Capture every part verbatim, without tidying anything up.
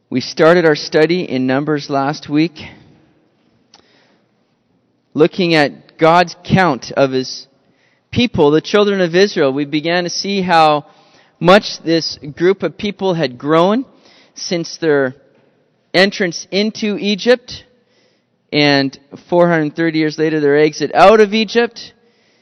We started our study in Numbers last week, looking at God's count of His people, the children of Israel. We began to see how much this group of people had grown since their entrance into Egypt, and four hundred thirty years later their exit out of Egypt,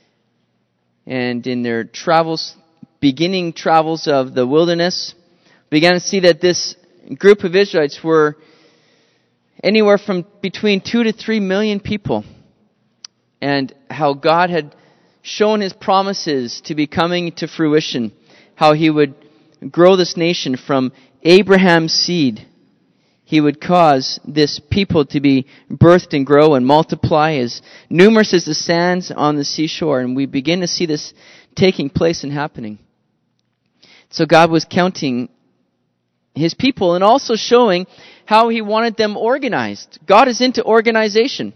and in their travels, beginning travels of the wilderness, began to see that this group of Israelites were anywhere from between two to three million people, and how God had shown His promises to be coming to fruition, how He would grow this nation from Abraham's seed. He would cause this people to be birthed and grow and multiply as numerous as the sands on the seashore, and we begin to see this taking place and happening. So God was counting His people and also showing how He wanted them organized. God is into organization.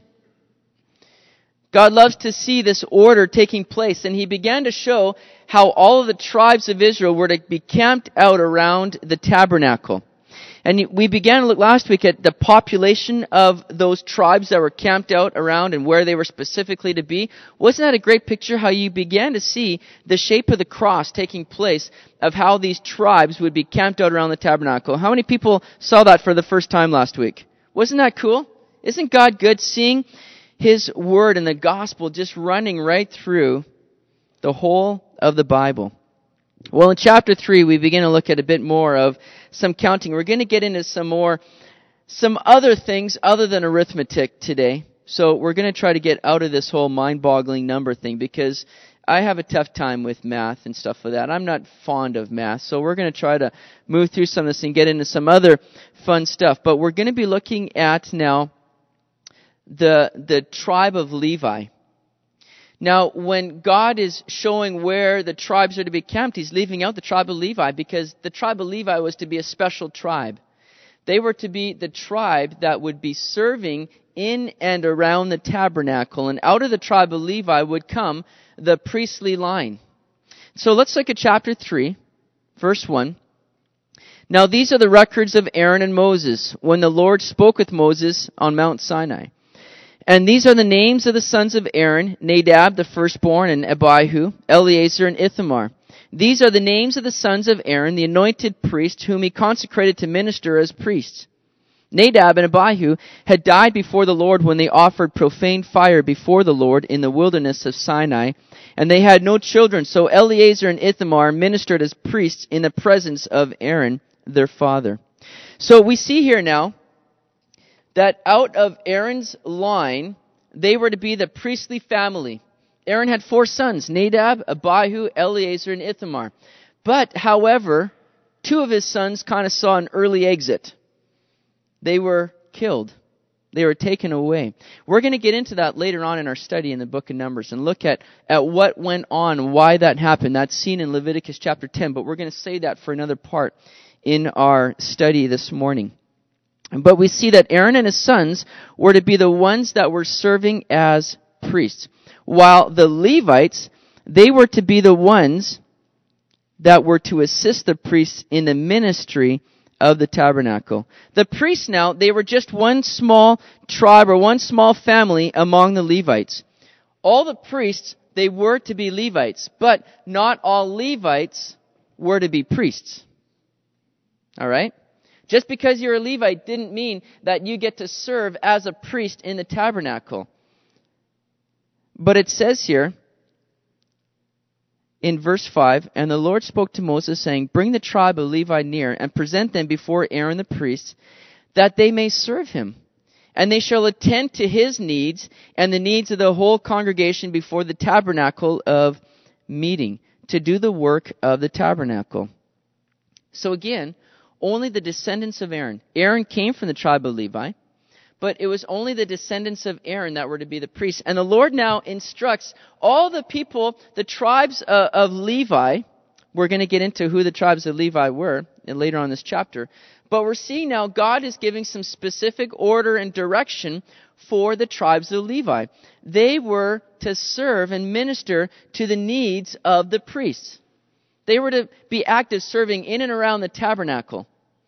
God loves to see this order taking place, and He began to show how all of the tribes of Israel were to be camped out around the tabernacle. And we began to look last week at the population of those tribes that were camped out around and where they were specifically to be. Wasn't that a great picture how you began to see the shape of the cross taking place of how these tribes would be camped out around the tabernacle? How many people saw that for the first time last week? Wasn't that cool? Isn't God good seeing His Word and the gospel just running right through the whole of the Bible? Well, in chapter three, we begin to look at a bit more of some counting. We're going to get into some more, some other things other than arithmetic today. So we're going to try to get out of this whole mind-boggling number thing, because I have a tough time with math and stuff like that. I'm not fond of math. So we're going to try to move through some of this and get into some other fun stuff. But we're going to be looking at now the the tribe of Levi. Now, when God is showing where the tribes are to be camped, He's leaving out the tribe of Levi, because the tribe of Levi was to be a special tribe. They were to be the tribe that would be serving in and around the tabernacle. And out of the tribe of Levi would come the priestly line. So let's look at chapter three, verse one. Now these are the records of Aaron and Moses, when the Lord spoke with Moses on Mount Sinai. And these are the names of the sons of Aaron: Nadab, the firstborn, and Abihu, Eleazar, and Ithamar. These are the names of the sons of Aaron, the anointed priest, whom he consecrated to minister as priests. Nadab and Abihu had died before the Lord when they offered profane fire before the Lord in the wilderness of Sinai, and they had no children. So Eleazar and Ithamar ministered as priests in the presence of Aaron, their father. So we see here now that out of Aaron's line, they were to be the priestly family. Aaron had four sons: Nadab, Abihu, Eleazar, and Ithamar. But, however, two of his sons kind of saw an early exit. They were killed. They were taken away. We're going to get into that later on in our study in the book of Numbers and look at, at what went on, why that happened. That's seen in Leviticus chapter ten, but we're going to save that for another part in our study this morning. But we see that Aaron and his sons were to be the ones that were serving as priests, while the Levites, they were to be the ones that were to assist the priests in the ministry of the tabernacle. The priests now, they were just one small tribe or one small family among the Levites. All the priests, they were to be Levites, but not all Levites were to be priests. All right? Just because you're a Levite didn't mean that you get to serve as a priest in the tabernacle. But it says here in verse five, "And the Lord spoke to Moses, saying, Bring the tribe of Levi near, and present them before Aaron the priest, that they may serve him. And they shall attend to his needs and the needs of the whole congregation before the tabernacle of meeting, to do the work of the tabernacle." So again, only the descendants of Aaron. Aaron came from the tribe of Levi, but it was only the descendants of Aaron that were to be the priests. And the Lord now instructs all the people, the tribes uh, of Levi. We're going to get into who the tribes of Levi were later on in this chapter. But we're seeing now God is giving some specific order and direction for the tribes of Levi. They were to serve and minister to the needs of the priests. They were to be active serving in and around the tabernacle.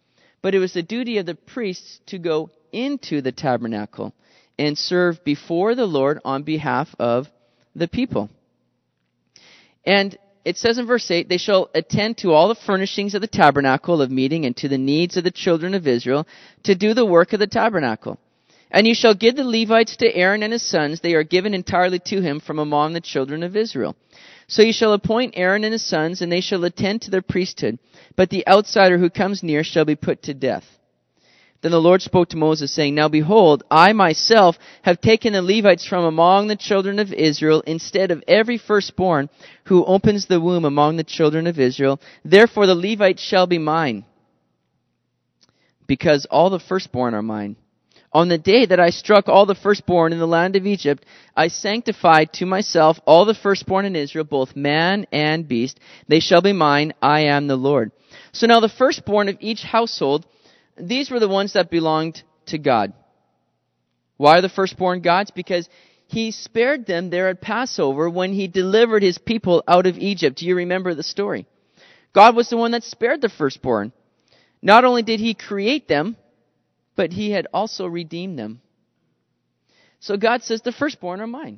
but it was the duty of the priests to go into the tabernacle and serve before the Lord on behalf of the people. And it says in verse eight, they shall attend to all the furnishings of the tabernacle of meeting and to the needs of the children of Israel to do the work of the tabernacle. And you shall give the Levites to Aaron and his sons. They are given entirely to him from among the children of Israel. So you shall appoint Aaron and his sons, and they shall attend to their priesthood. But the outsider who comes near shall be put to death. Then the Lord spoke to Moses, saying, Now behold, I myself have taken the Levites from among the children of Israel, instead of every firstborn who opens the womb among the children of Israel. Therefore the Levites shall be mine, because all the firstborn are mine. On the day that I struck all the firstborn in the land of Egypt, I sanctified to myself all the firstborn in Israel, both man and beast. They shall be mine. I am the Lord. So now the firstborn of each household, these were the ones that belonged to God. Why are the firstborn God's? Because he spared them there at Passover when he delivered his people out of Egypt. Do you remember the story? God was the one that spared the firstborn. Not only did he create them, but he had also redeemed them. So God says, the firstborn are mine.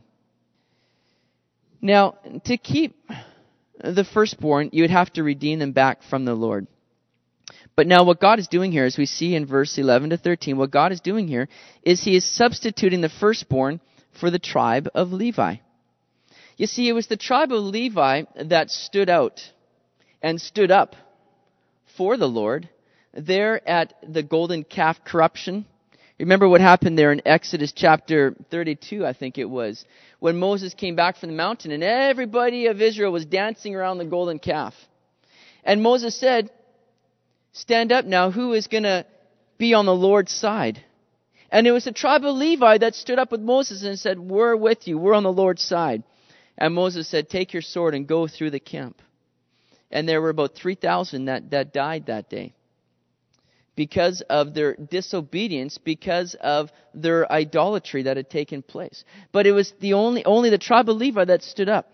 Now, to keep the firstborn, you would have to redeem them back from the Lord. But now what God is doing here, as we see in verse eleven to thirteen, what God is doing here is he is substituting the firstborn for the tribe of Levi. You see, it was the tribe of Levi that stood out and stood up for the Lord there at the golden calf corruption. Remember what happened there in Exodus chapter thirty-two, I think it was, when Moses came back from the mountain and everybody of Israel was dancing around the golden calf. And Moses said, stand up now, who is going to be on the Lord's side? And it was the tribe of Levi that stood up with Moses and said, we're with you, we're on the Lord's side. And Moses said, take your sword and go through the camp. And there were about three thousand that, that died that day, because of their disobedience, because of their idolatry that had taken place. But it was the only only the tribe of Levi that stood up.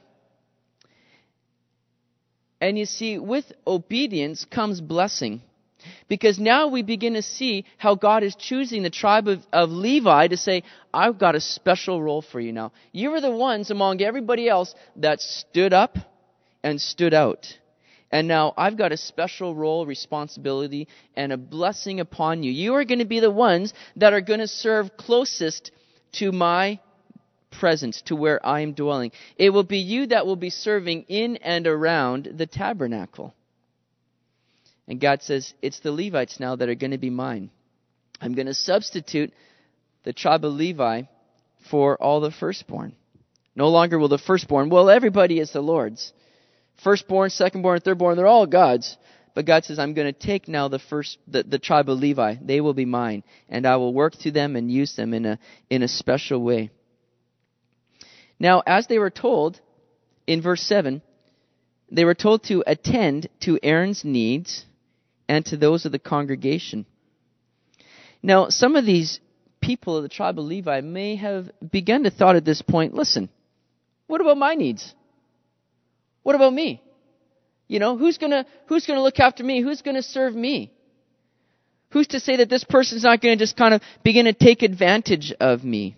And you see, with obedience comes blessing. Because now we begin to see how God is choosing the tribe of, of Levi to say, I've got a special role for you now. You were the ones among everybody else that stood up and stood out. And now I've got a special role, responsibility, and a blessing upon you. You are going to be the ones that are going to serve closest to my presence, to where I am dwelling. It will be you that will be serving in and around the tabernacle. And God says, it's the Levites now that are going to be mine. I'm going to substitute the tribe of Levi for all the firstborn. No longer will the firstborn, well, everybody is the Lord's. Firstborn, secondborn, thirdborn, they're all God's. But God says, I'm going to take now the first, the, the tribe of Levi. They will be mine. And I will work through them and use them in a, in a special way. Now, as they were told in verse seven, they were told to attend to Aaron's needs and to those of the congregation. Now, some of these people of the tribe of Levi may have begun to thought at this point, listen, what about my needs? What about me? You know, who's gonna who's gonna look after me? Who's gonna serve me? Who's to say that this person's not going to just kind of begin to take advantage of me?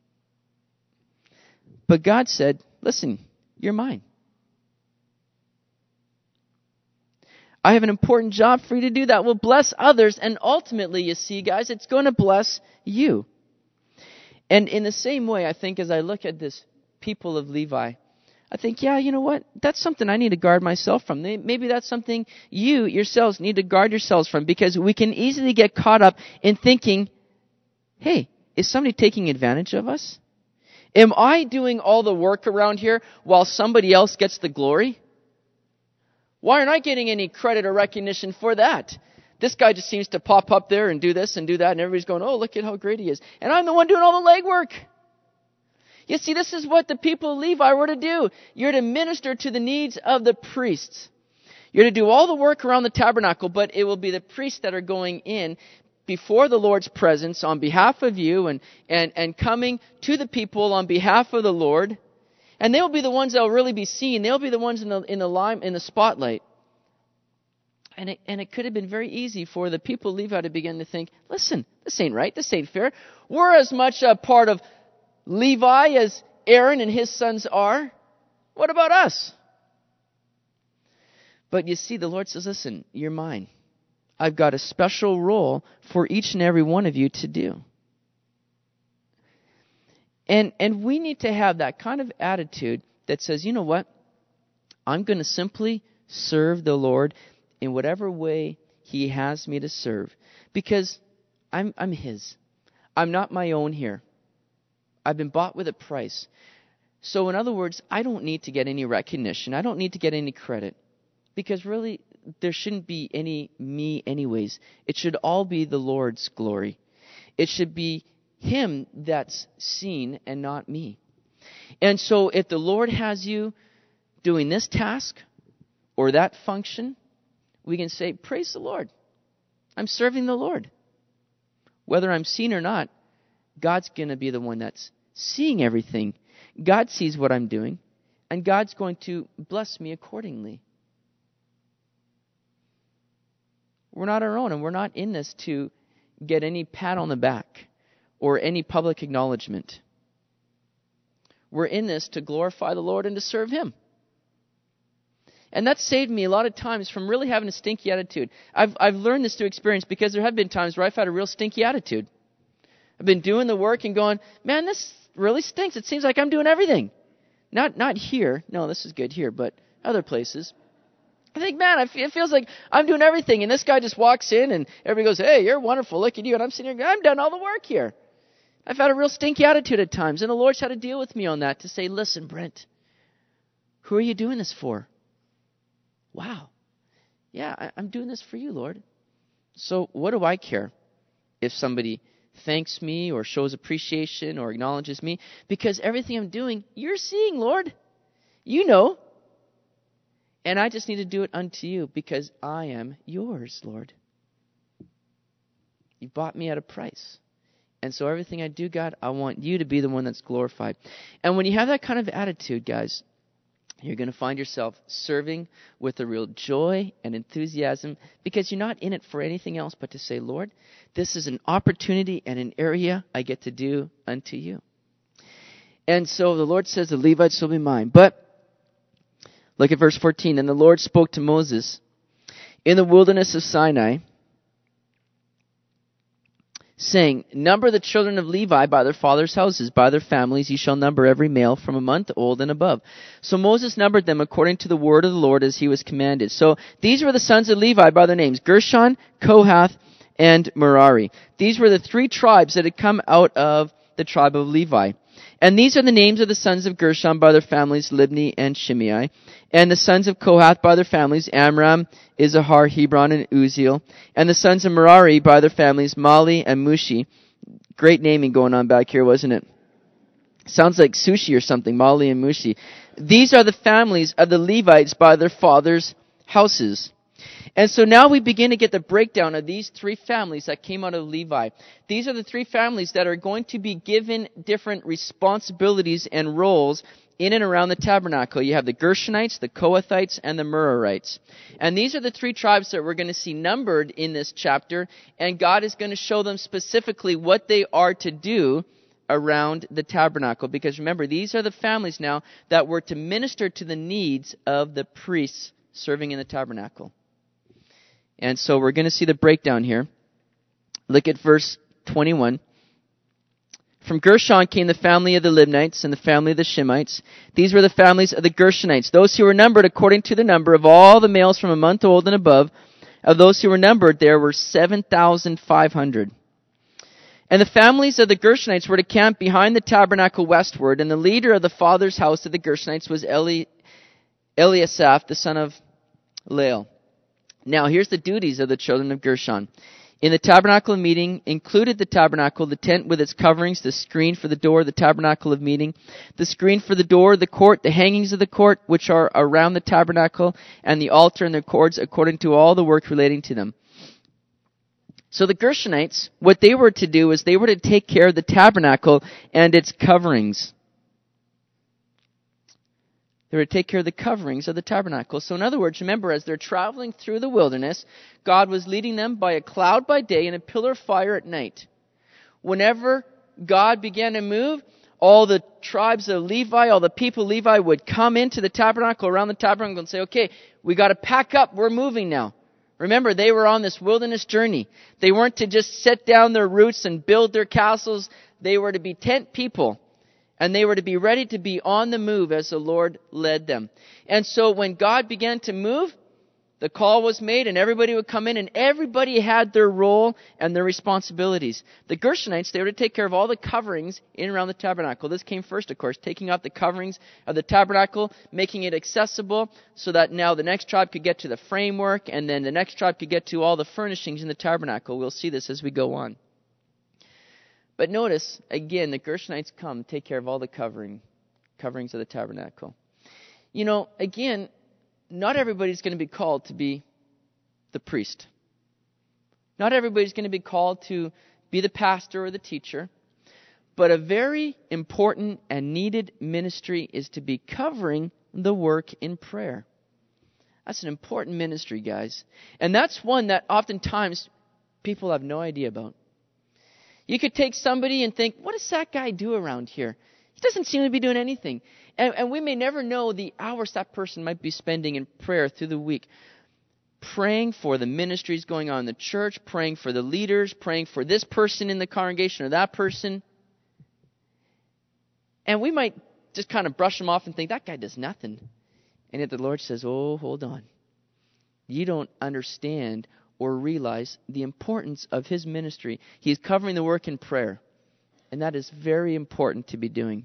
But God said, listen, you're mine. I have an important job for you to do that will bless others, and ultimately, you see, guys, it's going to bless you. And in the same way, I think as I look at this people of Levi, I think, yeah, you know what? That's something I need to guard myself from. Maybe that's something you yourselves need to guard yourselves from, because we can easily get caught up in thinking, hey, is somebody taking advantage of us? Am I doing all the work around here while somebody else gets the glory? Why aren't I getting any credit or recognition for that? This guy just seems to pop up there and do this and do that, and everybody's going, oh, look at how great he is. And I'm the one doing all the legwork. You see, this is what the people of Levi were to do. You're to minister to the needs of the priests. You're to do all the work around the tabernacle, but it will be the priests that are going in before the Lord's presence on behalf of you and, and, and coming to the people on behalf of the Lord. And they'll be the ones that will really be seen. They'll be the ones in the, in the lime, in the spotlight. And it, and it could have been very easy for the people of Levi to begin to think, listen, this ain't right, this ain't fair. We're as much a part of Levi as Aaron and his sons are. What about us? But you see, the Lord says, listen, you're mine. I've got a special role for each and every one of you to do. And and we need to have that kind of attitude that says, you know what? I'm going to simply serve the Lord in whatever way He has me to serve. Because I'm I'm His. I'm not my own here. I've been bought with a price. So in other words, I don't need to get any recognition. I don't need to get any credit. Because really, there shouldn't be any me anyways. It should all be the Lord's glory. It should be Him that's seen and not me. And so if the Lord has you doing this task or that function, we can say, praise the Lord. I'm serving the Lord. Whether I'm seen or not, God's going to be the one that's seeing everything. God sees what I'm doing, and God's going to bless me accordingly. We're not our own, and we're not in this to get any pat on the back or any public acknowledgement. We're in this to glorify the Lord and to serve Him. And that saved me a lot of times from really having a stinky attitude. I've I've learned this through experience because there have been times where I've had a real stinky attitude. I've been doing the work and going, man, this really stinks. It seems like I'm doing everything. Not not here. No, this is good here, but other places. I think, man, I feel, it feels like I'm doing everything. And this guy just walks in and everybody goes, hey, you're wonderful. Look at you. And I'm sitting here going, I've done all the work here. I've had a real stinky attitude at times. And the Lord's had to deal with me on that to say, listen, Brent, who are you doing this for? Wow. Yeah, I, I'm doing this for you, Lord. So what do I care if somebody thanks me or shows appreciation or acknowledges me? Because everything I'm doing, you're seeing, Lord. You know. And I just need to do it unto you because I am yours, Lord. You bought me at a price. And so everything I do, God, I want you to be the one that's glorified. And when you have that kind of attitude, guys, you're going to find yourself serving with a real joy and enthusiasm because you're not in it for anything else but to say, Lord, this is an opportunity and an area I get to do unto you. And so the Lord says, the Levites shall be mine. But look at verse fourteen. And the Lord spoke to Moses in the wilderness of Sinai, saying, number the children of Levi by their fathers' houses, by their families, ye shall number every male from a month old and above. So Moses numbered them according to the word of the Lord as he was commanded. So these were the sons of Levi by their names, Gershon, Kohath, and Merari. These were the three tribes that had come out of the tribe of Levi. And these are the names of the sons of Gershon by their families, Libni and Shimei. And the sons of Kohath by their families, Amram, Issachar, Hebron, and Uzziel. And the sons of Merari by their families, Mali and Mushi. Great naming going on back here, wasn't it? Sounds like sushi or something, Mali and Mushi. These are the families of the Levites by their fathers' houses. And so now we begin to get the breakdown of these three families that came out of Levi. These are the three families that are going to be given different responsibilities and roles in and around the tabernacle. You have the Gershonites, the Kohathites, and the Merarites. And these are the three tribes that we're going to see numbered in this chapter, and God is going to show them specifically what they are to do around the tabernacle. Because remember, these are the families now that were to minister to the needs of the priests serving in the tabernacle. And so we're going to see the breakdown here. Look at verse twenty-one. From Gershon came the family of the Libnites and the family of the Shimeites. These were the families of the Gershonites, those who were numbered according to the number of all the males from a month old and above. Of those who were numbered, there were seven thousand five hundred. And the families of the Gershonites were to camp behind the tabernacle westward, and the leader of the father's house of the Gershonites was Eli, Eliasaph, the son of Lael. Now, here's the duties of the children of Gershon. In the tabernacle of meeting included the tabernacle, the tent with its coverings, the screen for the door, the tabernacle of meeting, the screen for the door, the court, the hangings of the court, which are around the tabernacle, and the altar and the cords, according to all the work relating to them. So the Gershonites, what they were to do is they were to take care of the tabernacle and its coverings. They were to take care of the coverings of the tabernacle. So in other words, remember, as they're traveling through the wilderness, God was leading them by a cloud by day and a pillar of fire at night. Whenever God began to move, all the tribes of Levi, all the people of Levi would come into the tabernacle, around the tabernacle, and say, okay, we got to pack up. We're moving now. Remember, they were on this wilderness journey. They weren't to just set down their roots and build their castles. They were to be tent people. And they were to be ready to be on the move as the Lord led them. And so when God began to move, the call was made and everybody would come in, and everybody had their role and their responsibilities. The Gershonites, they were to take care of all the coverings in and around the tabernacle. This came first, of course, taking out the coverings of the tabernacle, making it accessible so that now the next tribe could get to the framework, and then the next tribe could get to all the furnishings in the tabernacle. We'll see this as we go on. But notice, again, the Gershonites come, take care of all the covering, coverings of the tabernacle. You know, again, not everybody's going to be called to be the priest. Not everybody's going to be called to be the pastor or the teacher. But a very important and needed ministry is to be covering the work in prayer. That's an important ministry, guys. And that's one that oftentimes people have no idea about. You could take somebody and think, what does that guy do around here? He doesn't seem to be doing anything. And, and we may never know the hours that person might be spending in prayer through the week. Praying for the ministries going on in the church, praying for the leaders, praying for this person in the congregation or that person. And we might just kind of brush them off and think, that guy does nothing. And yet the Lord says, oh, hold on. You don't understand or realize the importance of his ministry. He's covering the work in prayer. And that is very important to be doing.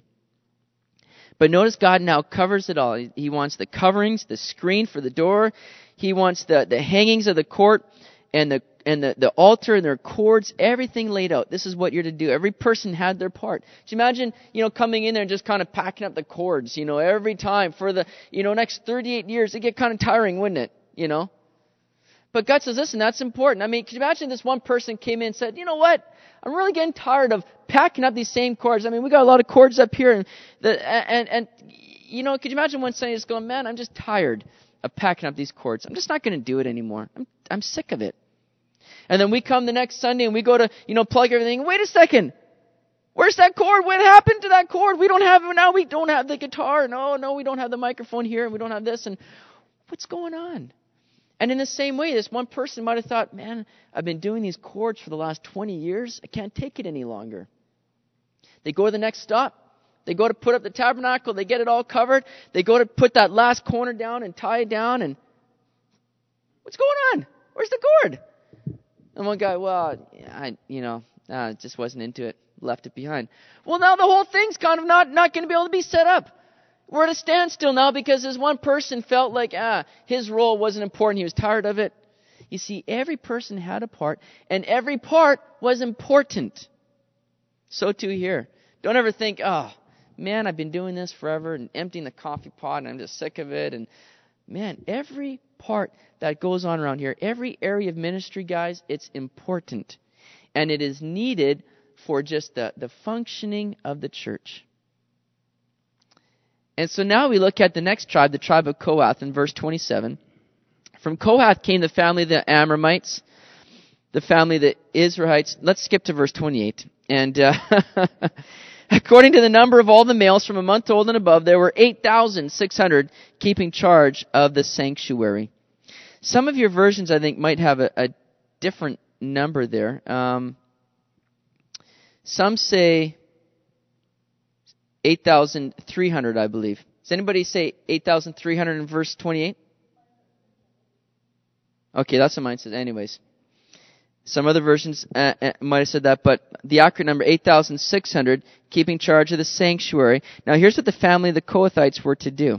But notice God now covers it all. He wants the coverings, the screen for the door. He wants the, the hangings of the court and the and the, the altar and their cords, everything laid out. This is what you're to do. Every person had their part. Just imagine, you know, coming in there and just kind of packing up the cords, you know, every time for the, you know, next thirty-eight years. It'd get kind of tiring, wouldn't it? You know? But God says, listen, that's important. I mean, can you imagine this one person came in and said, you know what? I'm really getting tired of packing up these same cords. I mean, we got a lot of cords up here. And, the, and, and you know, could you imagine one Sunday just going, man, I'm just tired of packing up these cords. I'm just not going to do it anymore. I'm, I'm sick of it. And then we come the next Sunday and we go to, you know, plug everything. Wait a second. Where's that cord? What happened to that cord? We don't have it now. We don't have the guitar. No, no, we don't have the microphone here. And we don't have this. And what's going on? And in the same way, this one person might have thought, man, I've been doing these chords for the last twenty years. I can't take it any longer. They go to the next stop. They go to put up the tabernacle. They get it all covered. They go to put that last corner down and tie it down. And what's going on? Where's the cord? And one guy, well, I, you know, uh, just wasn't into it. Left it behind. Well, now the whole thing's kind of not, not going to be able to be set up. We're at a standstill now because this one person felt like ah, his role wasn't important. He was tired of it. You see, every person had a part, and every part was important. So too here. Don't ever think, oh, man, I've been doing this forever and emptying the coffee pot, and I'm just sick of it. And man, every part that goes on around here, every area of ministry, guys, it's important. And it is needed for just the, the functioning of the church. And so now we look at the next tribe, the tribe of Kohath, in verse twenty-seven. From Kohath came the family of the Amramites, the family of the Israelites. Let's skip to verse twenty-eight. And uh, according to the number of all the males from a month old and above, there were eight thousand six hundred keeping charge of the sanctuary. Some of your versions, I think, might have a, a different number there. Um, some say eight thousand three hundred, I believe. Does anybody say eight thousand three hundred in verse twenty-eight? Okay, that's what mine says. Anyways, some other versions uh, uh, might have said that, but the accurate number, eight thousand six hundred, keeping charge of the sanctuary. Now, here's what the family of the Kohathites were to do.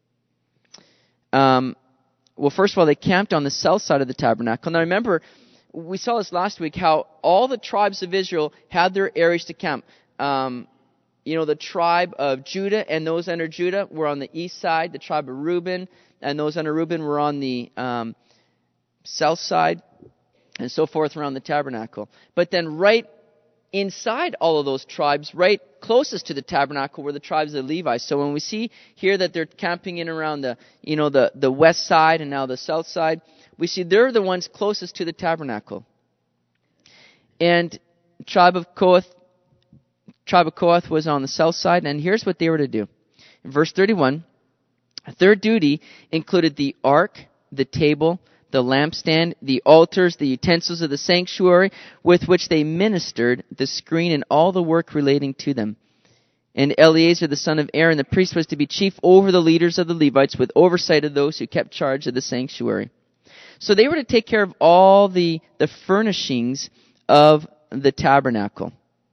Um, well, first of all, they camped on the south side of the tabernacle. Now, remember, we saw this last week, how all the tribes of Israel had their areas to camp. Um, you know, the tribe of Judah and those under Judah were on the east side. The tribe of Reuben and those under Reuben were on the um, south side, and so forth around the tabernacle. But then right inside all of those tribes, right closest to the tabernacle, were the tribes of Levi. So when we see here that they're camping in around the, you know, the, the west side and now the south side, we see they're the ones closest to the tabernacle. And tribe of Kohath, tribe of Kohath was on the south side, and here's what they were to do. In verse thirty-one, their duty included the ark, the table, the lampstand, the altars, the utensils of the sanctuary with which they ministered, the screen, and all the work relating to them. And Eleazar the son of Aaron, the priest, was to be chief over the leaders of the Levites, with oversight of those who kept charge of the sanctuary. So they were to take care of all the, the furnishings of the tabernacle.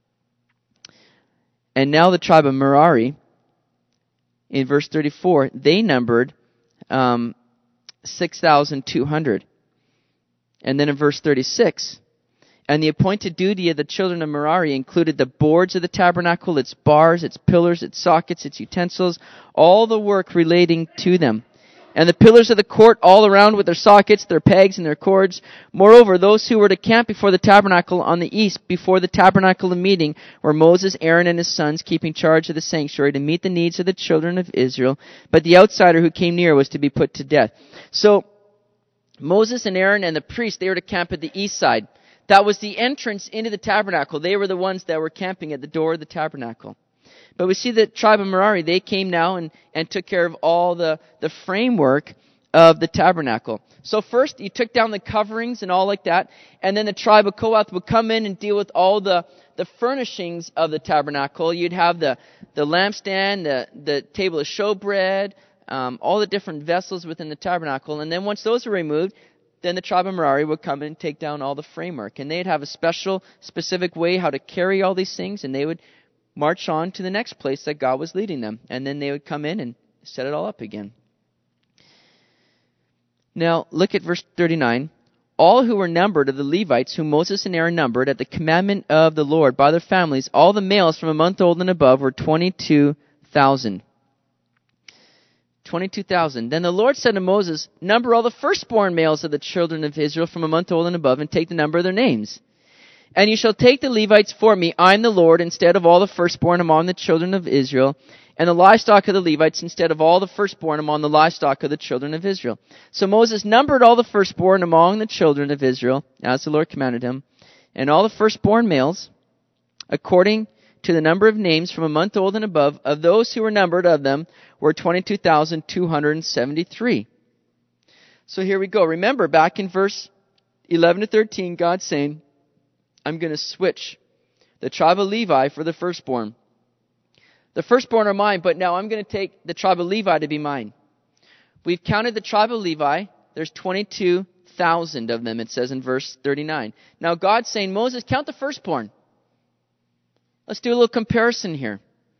And now the tribe of Merari, in verse thirty-four, they numbered um, six thousand two hundred. And then in verse thirty-six, and the appointed duty of the children of Merari included the boards of the tabernacle, its bars, its pillars, its sockets, its utensils, all the work relating to them. And the pillars of the court all around with their sockets, their pegs, and their cords. Moreover, those who were to camp before the tabernacle on the east, before the tabernacle of meeting, were Moses, Aaron, and his sons, keeping charge of the sanctuary to meet the needs of the children of Israel. But the outsider who came near was to be put to death. So, Moses and Aaron and the priests, they were to camp at the east side. That was the entrance into the tabernacle. They were the ones that were camping at the door of the tabernacle. But we see that tribe of Merari, they came now and, and took care of all the, the framework of the tabernacle. So first, you took down the coverings and all like that, and then the tribe of Kohath would come in and deal with all the, the furnishings of the tabernacle. You'd have the, the lampstand, the, the table of showbread, um, all the different vessels within the tabernacle. And then once those were removed, then the tribe of Merari would come in and take down all the framework. And they'd have a special, specific way how to carry all these things, and they would march on to the next place that God was leading them. And then they would come in and set it all up again. Now, look at verse thirty-nine. All who were numbered of the Levites, whom Moses and Aaron numbered, at the commandment of the Lord by their families, all the males from a month old and above were twenty-two thousand. twenty-two thousand. Then the Lord said to Moses, number all the firstborn males of the children of Israel from a month old and above, and take the number of their names. And you shall take the Levites for me, I am the Lord, instead of all the firstborn among the children of Israel, and the livestock of the Levites instead of all the firstborn among the livestock of the children of Israel. So Moses numbered all the firstborn among the children of Israel, as the Lord commanded him, and all the firstborn males, according to the number of names from a month old and above, of those who were numbered of them, were twenty-two thousand two hundred seventy-three. So here we go. Remember, back in verse eleven to thirteen, God's saying, I'm going to switch the tribe of Levi for the firstborn. The firstborn are mine, but now I'm going to take the tribe of Levi to be mine. We've counted the tribe of Levi. There's twenty-two thousand of them, it says in verse thirty-nine. Now God's saying, Moses, count the firstborn. Let's do a little comparison here.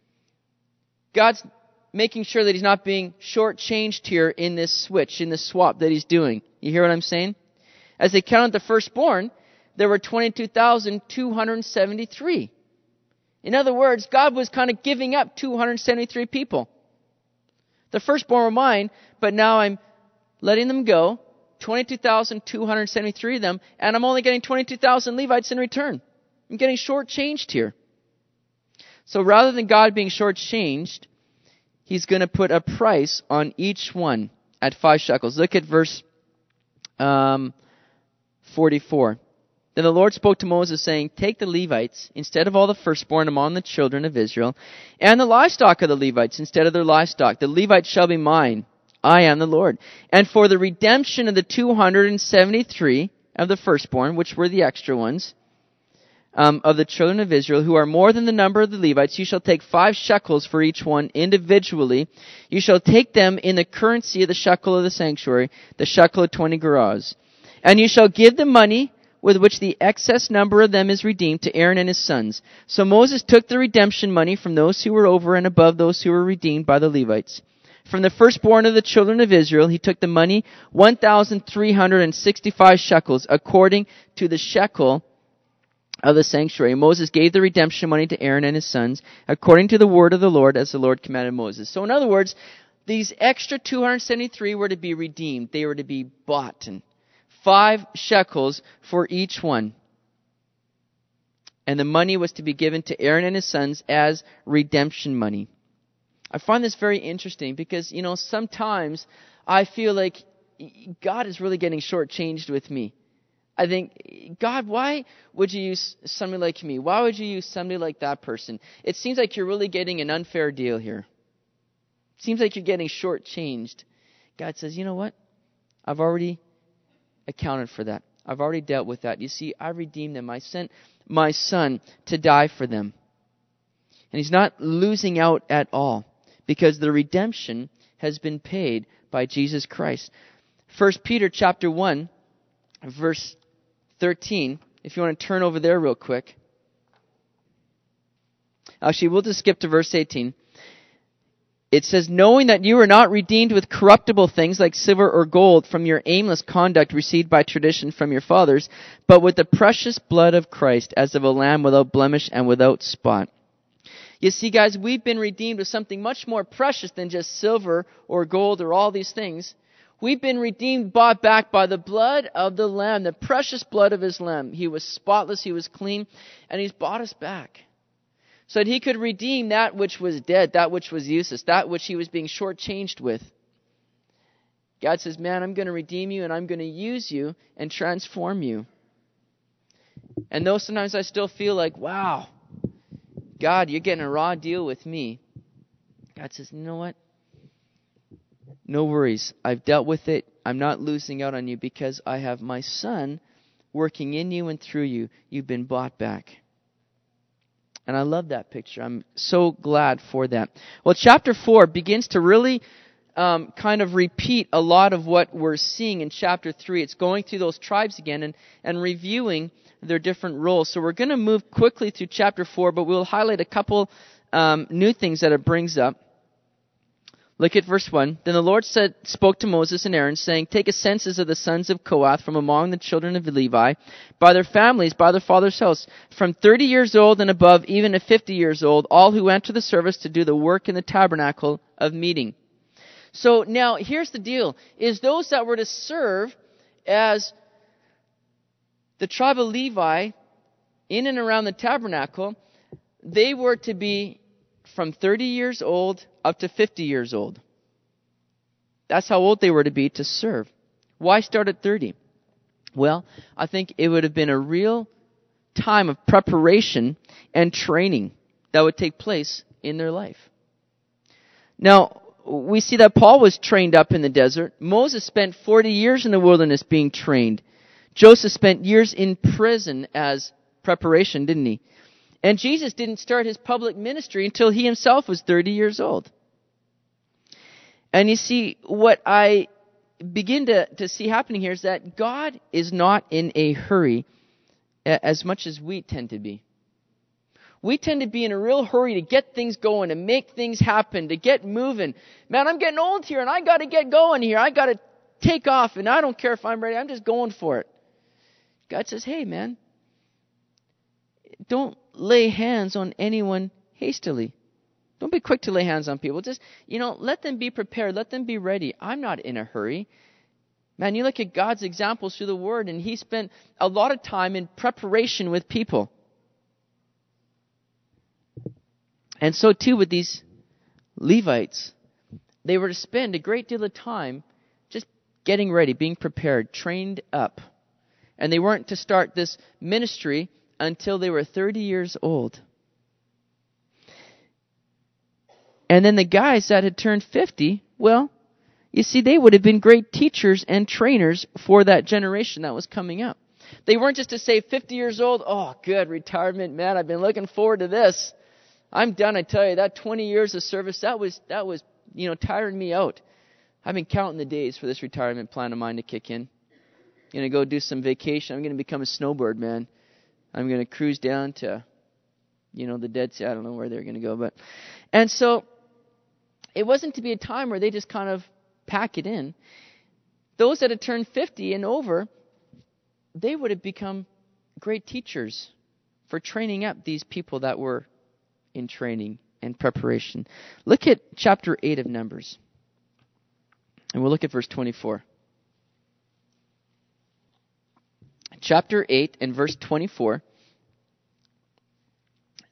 God's making sure that he's not being shortchanged here in this switch, in this swap that he's doing. You hear what I'm saying? As they counted the firstborn, there were twenty-two thousand two hundred seventy-three. In other words, God was kind of giving up two hundred seventy-three people. The firstborn were mine, but now I'm letting them go, twenty-two thousand two hundred seventy-three of them, and I'm only getting twenty-two thousand Levites in return. I'm getting shortchanged here. So rather than God being shortchanged, he's going to put a price on each one at five shekels. Look at verse um, forty-four. Then the Lord spoke to Moses, saying, take the Levites instead of all the firstborn among the children of Israel, and the livestock of the Levites instead of their livestock. The Levites shall be mine. I am the Lord. And for the redemption of the two hundred seventy-three of the firstborn, which were the extra ones, um, of the children of Israel, who are more than the number of the Levites, you shall take five shekels for each one individually. You shall take them in the currency of the shekel of the sanctuary, the shekel of twenty gerahs. And you shall give the money with which the excess number of them is redeemed to Aaron and his sons. So Moses took the redemption money from those who were over and above those who were redeemed by the Levites. From the firstborn of the children of Israel, he took the money, one thousand three hundred sixty-five shekels, according to the shekel of the sanctuary. Moses gave the redemption money to Aaron and his sons, according to the word of the Lord, as the Lord commanded Moses. So in other words, these extra two hundred seventy-three were to be redeemed. They were to be bought, and five shekels for each one. And the money was to be given to Aaron and his sons as redemption money. I find this very interesting because, you know, sometimes I feel like God is really getting shortchanged with me. I think, God, why would you use somebody like me? Why would you use somebody like that person? It seems like you're really getting an unfair deal here. It seems like you're getting shortchanged. God says, you know what? I've already accounted for that. I've already dealt with that. You see, I redeemed them. I sent my son to die for them. And he's not losing out at all because the redemption has been paid by Jesus Christ. First Peter chapter one, verse thirteen. If you want to turn over there real quick. Actually, we'll just skip to verse eighteen. It says, knowing that you are not redeemed with corruptible things like silver or gold from your aimless conduct received by tradition from your fathers, but with the precious blood of Christ as of a lamb without blemish and without spot. You see, guys, we've been redeemed with something much more precious than just silver or gold or all these things. We've been redeemed, bought back by the blood of the Lamb, the precious blood of His Lamb. He was spotless, He was clean, and He's bought us back. So that He could redeem that which was dead, that which was useless, that which He was being shortchanged with. God says, man, I'm going to redeem you and I'm going to use you and transform you. And though sometimes I still feel like, wow, God, you're getting a raw deal with me. God says, you know what? No worries. I've dealt with it. I'm not losing out on you because I have my Son working in you and through you. You've been bought back. And I love that picture. I'm so glad for that. Well, chapter four begins to really um, kind of repeat a lot of what we're seeing in chapter three. It's going through those tribes again and, and reviewing their different roles. So we're going to move quickly through chapter four, but we'll highlight a couple um, new things that it brings up. Look at verse one. Then the Lord said, spoke to Moses and Aaron, saying, take a census of the sons of Kohath from among the children of Levi, by their families, by their father's house, from thirty years old and above, even to fifty years old, all who enter the service to do the work in the tabernacle of meeting. So now, here's the deal, is those that were to serve as the tribe of Levi in and around the tabernacle, they were to be from thirty years old up to fifty years old. That's how old they were to be to serve. Why start at thirty? Well, I think it would have been a real time of preparation and training that would take place in their life. Now, we see that Paul was trained up in the desert. Moses spent forty years in the wilderness being trained. Joseph spent years in prison as preparation, didn't he? And Jesus didn't start His public ministry until He Himself was thirty years old. And you see, what I begin to, to see happening here is that God is not in a hurry as much as we tend to be. We tend to be in a real hurry to get things going, to make things happen, to get moving. Man, I'm getting old here and I got to get going here. I got to take off and I don't care if I'm ready. I'm just going for it. God says, hey man, don't lay hands on anyone hastily. Don't be quick to lay hands on people. Just, you know, let them be prepared. Let them be ready. I'm not in a hurry. Man, you look at God's examples through the Word, and He spent a lot of time in preparation with people. And so too with these Levites. They were to spend a great deal of time just getting ready, being prepared, trained up. And they weren't to start this ministry until they were thirty years old. And then the guys that had turned fifty, well, you see, they would have been great teachers and trainers for that generation that was coming up. They weren't just to say fifty years old, oh, good, retirement, man, I've been looking forward to this. I'm done, I tell you, that twenty years of service, that was, that was, you know, tiring me out. I've been counting the days for this retirement plan of mine to kick in. I'm going to go do some vacation. I'm going to become a snowbird, man. I'm going to cruise down to, you know, the Dead Sea. I don't know where they're going to go. But, and so it wasn't to be a time where they just kind of pack it in. Those that had turned fifty and over, they would have become great teachers for training up these people that were in training and preparation. Look at chapter eight of Numbers. And we'll look at verse twenty-four. Chapter eight and verse twenty-four.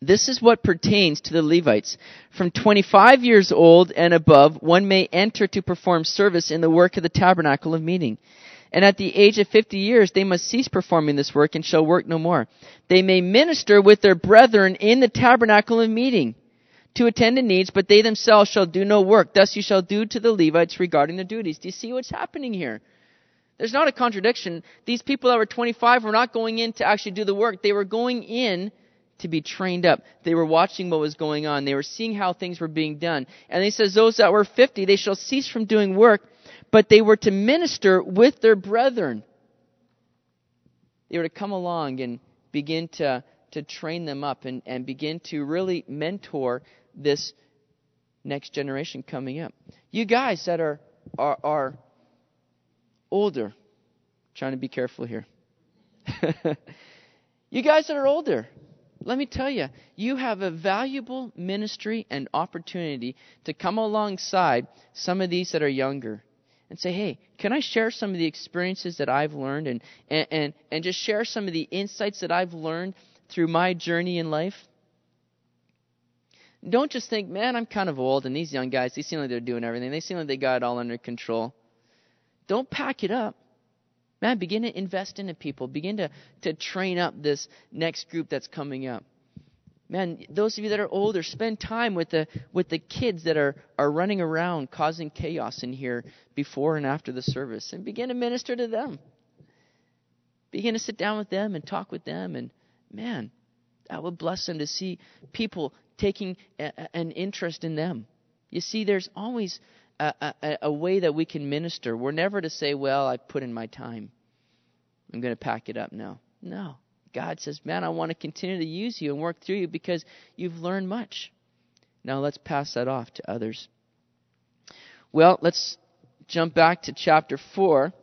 This is what pertains to the Levites. From twenty-five years old and above, one may enter to perform service in the work of the tabernacle of meeting. And at the age of fifty years, they must cease performing this work and shall work no more. They may minister with their brethren in the tabernacle of meeting to attend to needs, but they themselves shall do no work. Thus you shall do to the Levites regarding their duties. Do you see what's happening here? There's not a contradiction. These people that were twenty-five were not going in to actually do the work. They were going in to be trained up. They were watching what was going on. They were seeing how things were being done. And he says, those that were fifty, they shall cease from doing work, but they were to minister with their brethren. They were to come along and begin to, to train them up and, and begin to really mentor this next generation coming up. You guys that are are, are older, trying to be careful here. You guys that are older, let me tell you, you have a valuable ministry and opportunity to come alongside some of these that are younger and say, hey, can I share some of the experiences that I've learned and, and, and, and just share some of the insights that I've learned through my journey in life? Don't just think, man, I'm kind of old, and these young guys, they seem like they're doing everything. They seem like they got it all under control. Don't pack it up. Man, begin to invest into people. Begin to, to train up this next group that's coming up. Man, those of you that are older, spend time with the with the kids that are, are running around causing chaos in here before and after the service. And begin to minister to them. Begin to sit down with them and talk with them. And man, that will bless them to see people taking a, an interest in them. You see, there's always a, a, a way that we can minister. We're never to say, well, I put in my time. I'm going to pack it up now. No. God says, man, I want to continue to use you and work through you because you've learned much. Now let's pass that off to others. Well, let's jump back to chapter four.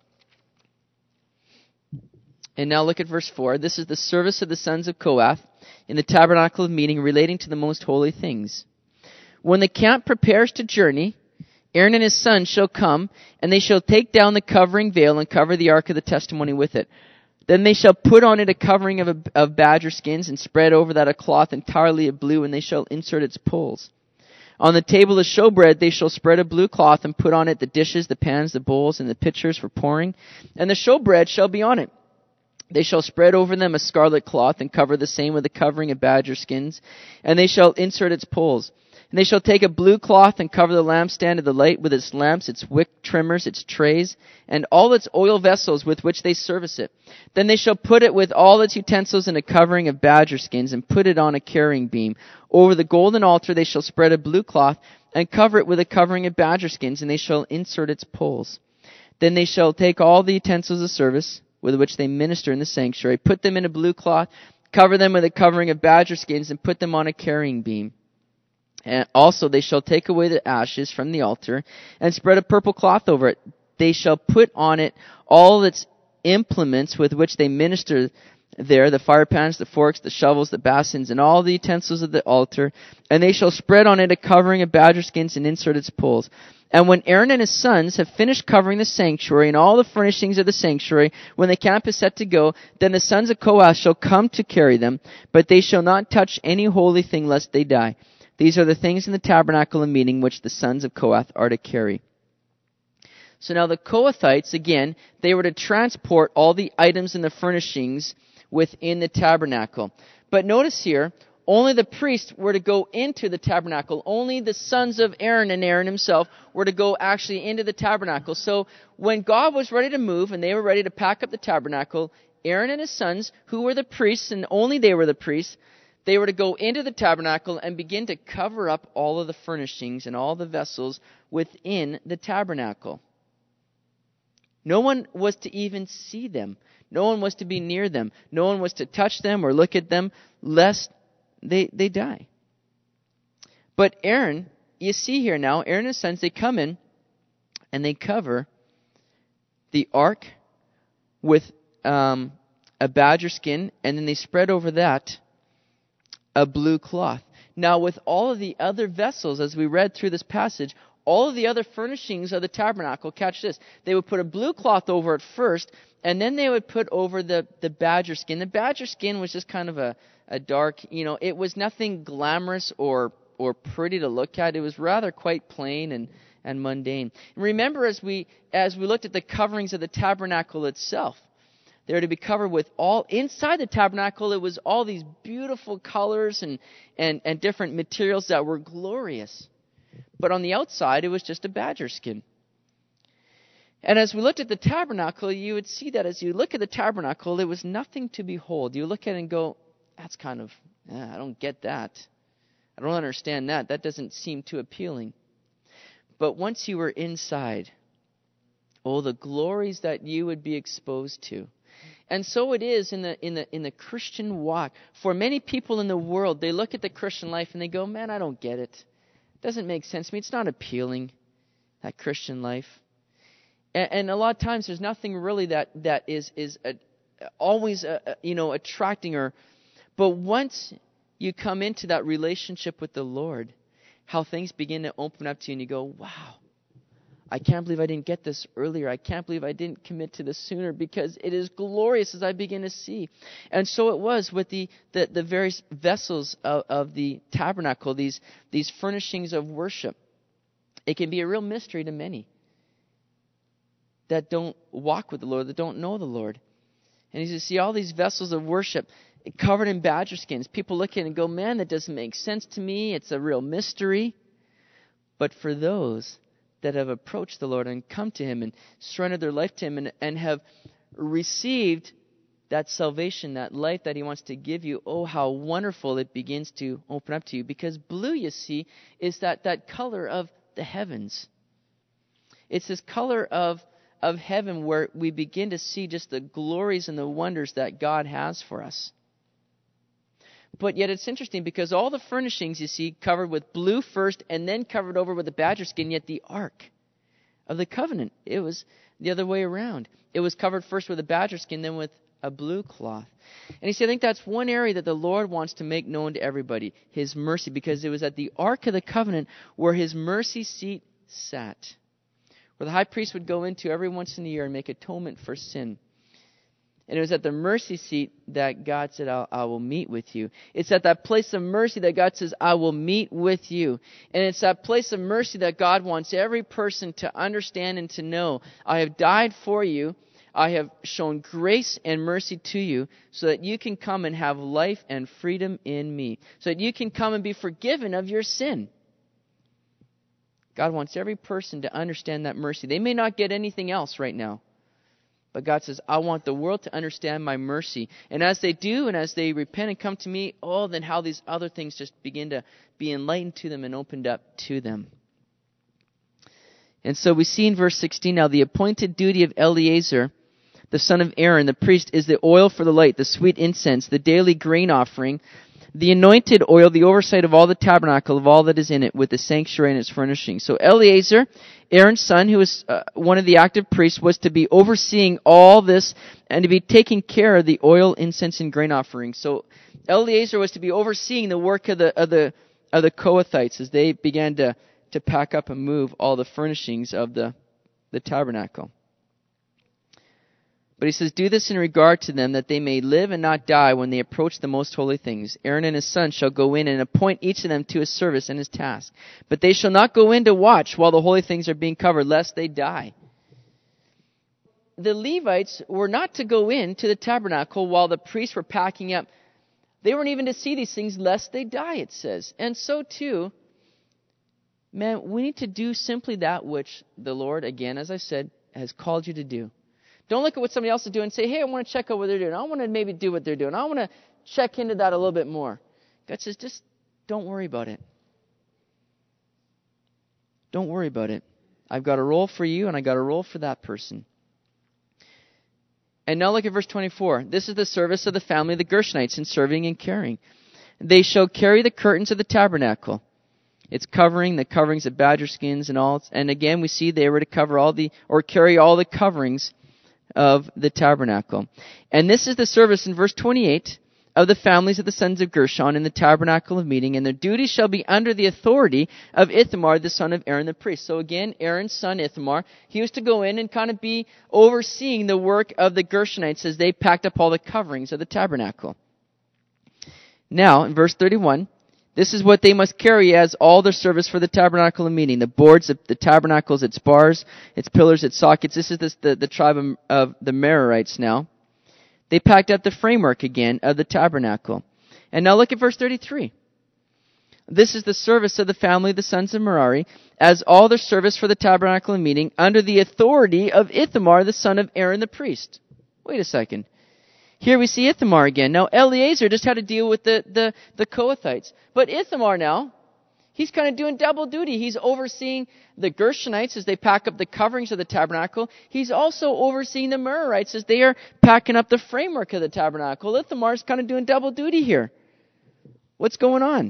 And now look at verse four. This is the service of the sons of Kohath in the tabernacle of meeting relating to the most holy things. When the camp prepares to journey, Aaron and his sons shall come, and they shall take down the covering veil and cover the ark of the testimony with it. Then they shall put on it a covering of, a, of badger skins and spread over that a cloth entirely of blue, and they shall insert its poles. On the table of showbread they shall spread a blue cloth and put on it the dishes, the pans, the bowls, and the pitchers for pouring, and the showbread shall be on it. They shall spread over them a scarlet cloth and cover the same with a covering of badger skins, and they shall insert its poles. And they shall take a blue cloth and cover the lampstand of the light with its lamps, its wick trimmers, its trays, and all its oil vessels with which they service it. Then they shall put it with all its utensils in a covering of badger skins and put it on a carrying beam. Over the golden altar they shall spread a blue cloth and cover it with a covering of badger skins, and they shall insert its poles. Then they shall take all the utensils of service with which they minister in the sanctuary, put them in a blue cloth, cover them with a covering of badger skins, and put them on a carrying beam. And also they shall take away the ashes from the altar and spread a purple cloth over it. They shall put on it all its implements with which they minister there, the fire pans, the forks, the shovels, the basins, and all the utensils of the altar. And they shall spread on it a covering of badger skins and insert its poles. And when Aaron and his sons have finished covering the sanctuary and all the furnishings of the sanctuary, when the camp is set to go, then the sons of Kohath shall come to carry them, but they shall not touch any holy thing lest they die. These are the things in the tabernacle of meeting which the sons of Kohath are to carry. So now the Kohathites, again, they were to transport all the items and the furnishings within the tabernacle. But notice here, only the priests were to go into the tabernacle. Only the sons of Aaron and Aaron himself were to go actually into the tabernacle. So when God was ready to move and they were ready to pack up the tabernacle, Aaron and his sons, who were the priests, and only they were the priests, they were to go into the tabernacle and begin to cover up all of the furnishings and all the vessels within the tabernacle. No one was to even see them. No one was to be near them. No one was to touch them or look at them, lest they, they die. But Aaron, you see here now, Aaron and his sons, they come in and they cover the ark with um, a badger skin, and then they spread over that a blue cloth. Now, with all of the other vessels, as we read through this passage, all of the other furnishings of the tabernacle, catch this, they would put a blue cloth over it first, And then they would put over the, the badger skin. The badger skin was just kind of a, a dark, you know, it was nothing glamorous or or pretty to look at. It was rather quite plain and, and mundane. And remember, as we as we looked at the coverings of the tabernacle itself, they were to be covered with all, inside the tabernacle, it was all these beautiful colors and, and, and different materials that were glorious. But on the outside, it was just a badger skin. And as we looked at the tabernacle, you would see that as you look at the tabernacle, there was nothing to behold. You look at it and go, that's kind of, eh, I don't get that. I don't understand that. That doesn't seem too appealing. But once you were inside, oh, the glories that you would be exposed to. And so it is in the in the in the Christian walk. For many people in the world, they look at the Christian life and they go, man, I don't get it. It doesn't make sense to me. It's not appealing, that Christian life. And, and a lot of times there's nothing really that, that is, is a, always, a, you know, attracting or... But once you come into that relationship with the Lord, how things begin to open up to you and you go, wow, I can't believe I didn't get this earlier. I can't believe I didn't commit to this sooner, because it is glorious as I begin to see. And so it was with the, the, the various vessels of, of the tabernacle, these, these furnishings of worship. It can be a real mystery to many that don't walk with the Lord, that don't know the Lord. And you see all these vessels of worship covered in badger skins. People look at it and go, man, that doesn't make sense to me. It's a real mystery. But for those that have approached the Lord and come to Him and surrendered their life to Him and, and have received that salvation, that life that He wants to give you, oh, how wonderful it begins to open up to you. Because blue, you see, is that, that color of the heavens. It's this color of of heaven where we begin to see just the glories and the wonders that God has for us. But yet it's interesting because all the furnishings, you see, covered with blue first and then covered over with the badger skin, yet the Ark of the Covenant, it was the other way around. It was covered first with a badger skin, then with a blue cloth. And you see, I think that's one area that the Lord wants to make known to everybody, His mercy, because it was at the Ark of the Covenant where His mercy seat sat, where the high priest would go into every once in a year and make atonement for sin. And it was at the mercy seat that God said, I'll, I will meet with you. It's at that place of mercy that God says, I will meet with you. And it's that place of mercy that God wants every person to understand and to know. I have died for you. I have shown grace and mercy to you so that you can come and have life and freedom in me. So that you can come and be forgiven of your sin. God wants every person to understand that mercy. They may not get anything else right now. But God says, I want the world to understand my mercy. And as they do, and as they repent and come to me, oh, then how these other things just begin to be enlightened to them and opened up to them. And so we see in verse sixteen, now the appointed duty of Eleazar, the son of Aaron, the priest, is the oil for the light, the sweet incense, the daily grain offering, the anointed oil, the oversight of all the tabernacle, of all that is in it, with the sanctuary and its furnishing. So Eleazar, Aaron's son, who was uh, one of the active priests, was to be overseeing all this and to be taking care of the oil, incense, and grain offering. So Eleazar was to be overseeing the work of the of the of the Kohathites as they began to to pack up and move all the furnishings of the the tabernacle. But he says, do this in regard to them, that they may live and not die when they approach the most holy things. Aaron and his sons shall go in and appoint each of them to his service and his task. But they shall not go in to watch while the holy things are being covered, lest they die. The Levites were not to go in to the tabernacle while the priests were packing up. They weren't even to see these things, lest they die, it says. And so too, man, we need to do simply that which the Lord, again, as I said, has called you to do. Don't look at what somebody else is doing and say, hey, I want to check out what they're doing. I want to maybe do what they're doing. I want to check into that a little bit more. God says, just don't worry about it. Don't worry about it. I've got a role for you and I got a role for that person. And now look at verse twenty-four. This is the service of the family of the Gershonites in serving and caring. They shall carry the curtains of the tabernacle. It's covering, the coverings of badger skins and all. And again, we see they were to cover all the, or carry all the coverings of the tabernacle. And this is the service in verse twenty-eight of the families of the sons of Gershon in the tabernacle of meeting, and their duty shall be under the authority of Ithamar, the son of Aaron the priest. So again, Aaron's son Ithamar, he was to go in and kind of be overseeing the work of the Gershonites as they packed up all the coverings of the tabernacle. Now, in verse thirty-one, this is what they must carry as all their service for the tabernacle of meeting. The boards, the, the tabernacles, its bars, its pillars, its sockets. This is this, the, the tribe of, of the Merarites now. They packed up the framework again of the tabernacle. And now look at verse thirty-three. This is the service of the family of the sons of Merari, as all their service for the tabernacle of meeting, under the authority of Ithamar, the son of Aaron the priest. Wait a second. Here we see Ithamar again. Now Eleazar just had to deal with the, the, the Kohathites. But Ithamar now, he's kind of doing double duty. He's overseeing the Gershonites as they pack up the coverings of the tabernacle. He's also overseeing the Merarites as they are packing up the framework of the tabernacle. Ithamar's kind of doing double duty here. What's going on?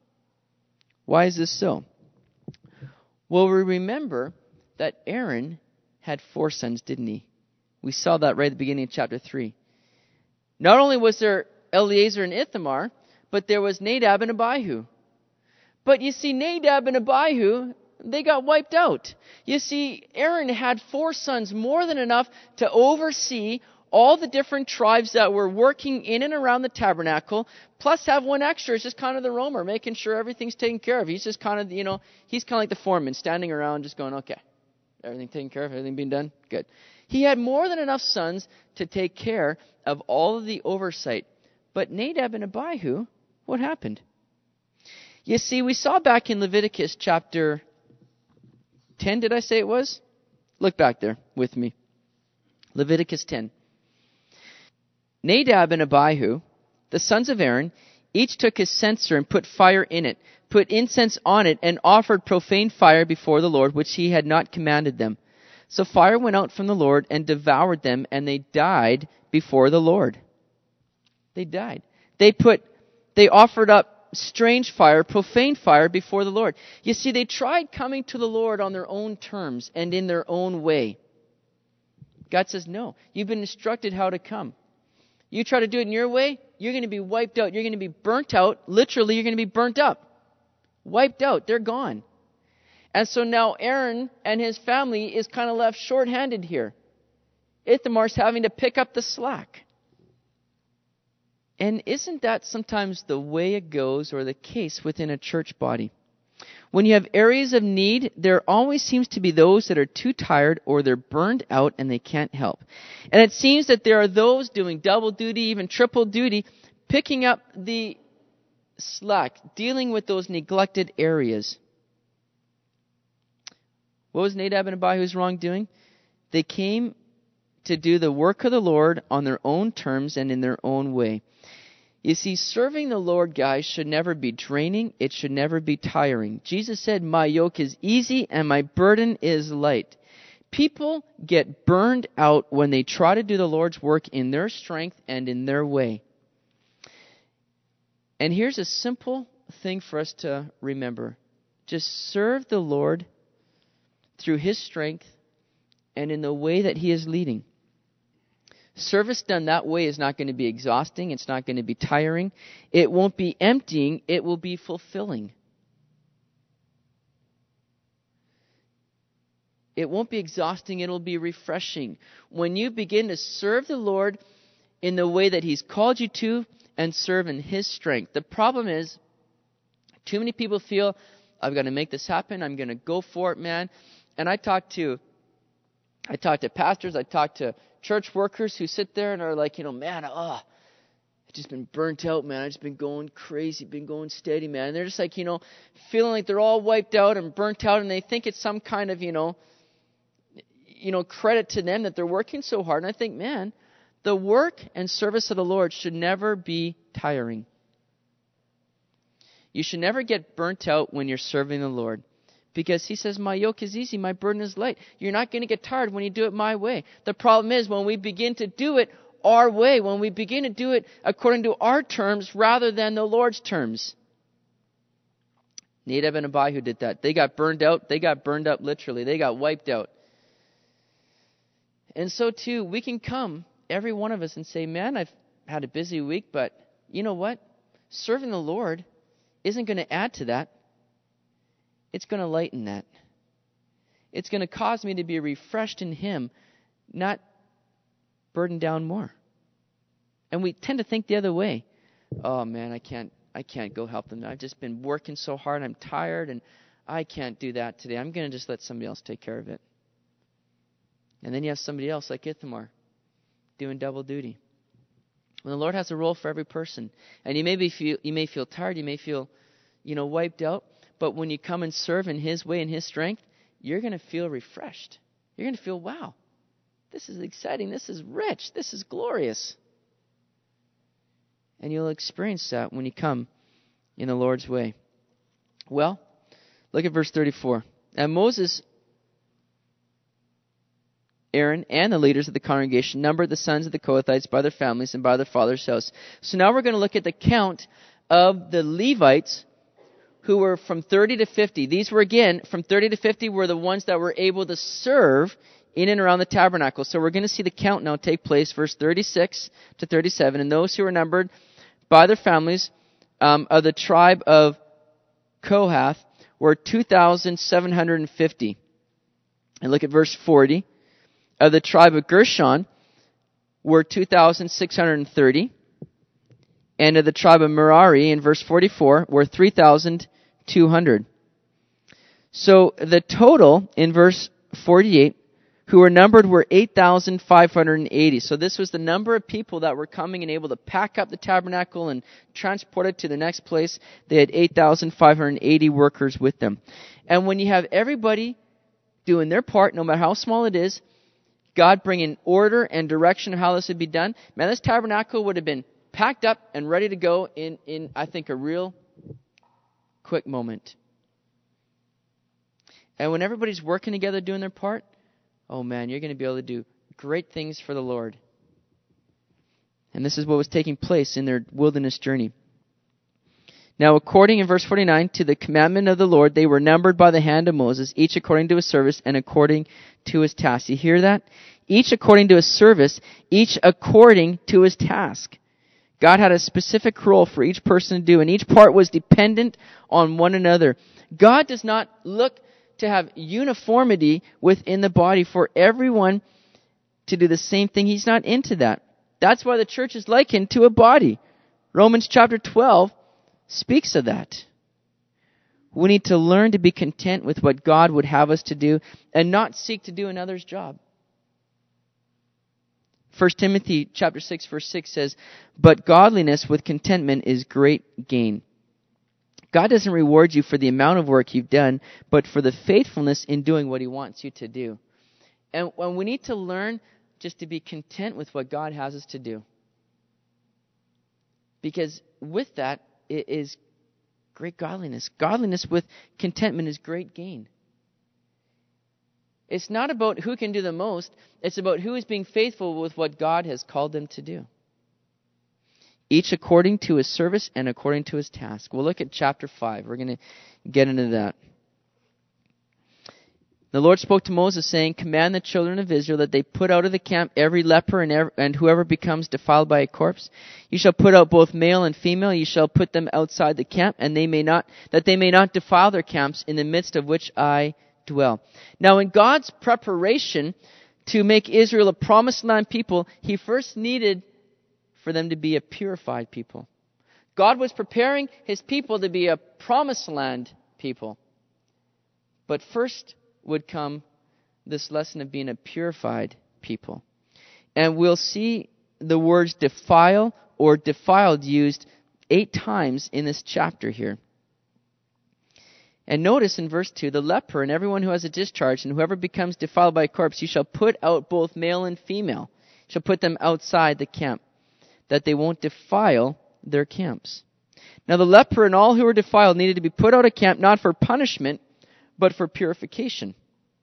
Why is this so? Well, we remember that Aaron had four sons, didn't he? We saw that right at the beginning of chapter three. Not only was there Eleazar and Ithamar, but there was Nadab and Abihu. But you see, Nadab and Abihu, they got wiped out. You see, Aaron had four sons, more than enough to oversee all the different tribes that were working in and around the tabernacle, plus have one extra. It's just kind of the roamer, making sure everything's taken care of. He's just kind of, you know, he's kind of like the foreman, standing around just going, okay, everything taken care of, everything being done? Good. He had more than enough sons to take care of all of the oversight. But Nadab and Abihu, what happened? You see, we saw back in Leviticus chapter ten, did I say it was? Look back there with me. Leviticus ten. Nadab and Abihu, the sons of Aaron, each took his censer and put fire in it, put incense on it, and offered profane fire before the Lord, which he had not commanded them. So fire went out from the Lord and devoured them, and they died before the Lord. They died. They put, they offered up strange fire, profane fire before the Lord. You see, they tried coming to the Lord on their own terms and in their own way. God says, no, you've been instructed how to come. You try to do it in your way, you're going to be wiped out. You're going to be burnt out. Literally, you're going to be burnt up. Wiped out. They're gone. And so now Aaron and his family is kind of left short-handed here. Ithamar's having to pick up the slack. And isn't that sometimes the way it goes or the case within a church body? When you have areas of need, there always seems to be those that are too tired or they're burned out and they can't help. And it seems that there are those doing double duty, even triple duty, picking up the slack, dealing with those neglected areas. What was Nadab and Abihu's wrongdoing? They came to do the work of the Lord on their own terms and in their own way. You see, serving the Lord, guys, should never be draining. It should never be tiring. Jesus said, my yoke is easy and my burden is light. People get burned out when they try to do the Lord's work in their strength and in their way. And here's a simple thing for us to remember. Just serve the Lord through His strength and in the way that He is leading. Service done that way is not going to be exhausting. It's not going to be tiring. It won't be emptying. It will be fulfilling. It won't be exhausting. It'll be refreshing. When you begin to serve the Lord in the way that He's called you to and serve in His strength. The problem is, too many people feel, I've got to make this happen. I'm going to go for it, man. And I talk to, I talk to pastors. I talk to church workers who sit there and are like, you know, man, oh, I've just been burnt out, man. I've just been going crazy, been going steady, man. And they're just like, you know, feeling like they're all wiped out and burnt out, and they think it's some kind of, you know, you know, credit to them that they're working so hard. And I think, man, the work and service of the Lord should never be tiring. You should never get burnt out when you're serving the Lord. Because He says, my yoke is easy, my burden is light. You're not going to get tired when you do it my way. The problem is when we begin to do it our way, when we begin to do it according to our terms rather than the Lord's terms. Nadab and Abihu did that. They got burned out. They got burned up literally. They got wiped out. And so too, we can come, every one of us, and say, man, I've had a busy week, but you know what? Serving the Lord isn't going to add to that. It's going to lighten that. It's going to cause me to be refreshed in Him, not burdened down more. And we tend to think the other way. Oh man, I can't I can't go help them. I've just been working so hard. I'm tired and I can't do that today. I'm going to just let somebody else take care of it. And then you have somebody else like Ithamar doing double duty. When the Lord has a role for every person. And you may be feel you may feel tired, you may feel, you know, wiped out, but when you come and serve in His way and His strength, you're going to feel refreshed. You're going to feel, wow, this is exciting, this is rich, this is glorious. And you'll experience that when you come in the Lord's way. Well, look at verse thirty-four. And Moses, Aaron, and the leaders of the congregation numbered the sons of the Kohathites by their families and by their father's house. So now we're going to look at the count of the Levites who were from thirty to fifty. These were, again, from thirty to fifty were the ones that were able to serve in and around the tabernacle. So we're going to see the count now take place, verse thirty-six to thirty-seven. And those who were numbered by their families um, of the tribe of Kohath were two thousand seven hundred fifty. And look at verse forty. Of the tribe of Gershon were two thousand six hundred thirty. And of the tribe of Merari, in verse forty-four, were three thousand two hundred. So the total in verse forty-eight who were numbered were eight thousand five hundred eighty. So this was the number of people that were coming and able to pack up the tabernacle and transport it to the next place. They had eight thousand five hundred eighty workers with them. And when you have everybody doing their part, no matter how small it is, God bringing order and direction of how this would be done, man, this tabernacle would have been packed up and ready to go in, in I think, a real quick moment. And when everybody's working together doing their part, oh man, you're going to be able to do great things for the Lord. And this is what was taking place in their wilderness journey. Now, according in verse forty-nine, to the commandment of the Lord, they were numbered by the hand of Moses, each according to his service and according to his task. You hear that? Each according to his service, each according to his task. God had a specific role for each person to do, and each part was dependent on one another. God does not look to have uniformity within the body for everyone to do the same thing. He's not into that. That's why the church is likened to a body. Romans chapter twelve speaks of that. We need to learn to be content with what God would have us to do and not seek to do another's job. First Timothy chapter six verse six says, "But godliness with contentment is great gain." God doesn't reward you for the amount of work you've done, but for the faithfulness in doing what He wants you to do. And when we need to learn just to be content with what God has us to do. Because with that, it is great godliness. Godliness with contentment is great gain. It's not about who can do the most. It's about who is being faithful with what God has called them to do. Each according to his service and according to his task. We'll look at chapter five. We're going to get into that. The Lord spoke to Moses, saying, "Command the children of Israel that they put out of the camp every leper and, every, and whoever becomes defiled by a corpse. You shall put out both male and female. You shall put them outside the camp, and they may not, that they may not defile their camps in the midst of which I dwell." Now, in God's preparation to make Israel a promised land people, He first needed for them to be a purified people. God was preparing His people to be a promised land people. But first would come this lesson of being a purified people. And we'll see the words defile or defiled used eight times in this chapter here. And notice in verse two, "The leper and everyone who has a discharge and whoever becomes defiled by a corpse, you shall put out both male and female. You shall put them outside the camp, that they won't defile their camps." Now the leper and all who were defiled needed to be put out of camp, not for punishment, but for purification.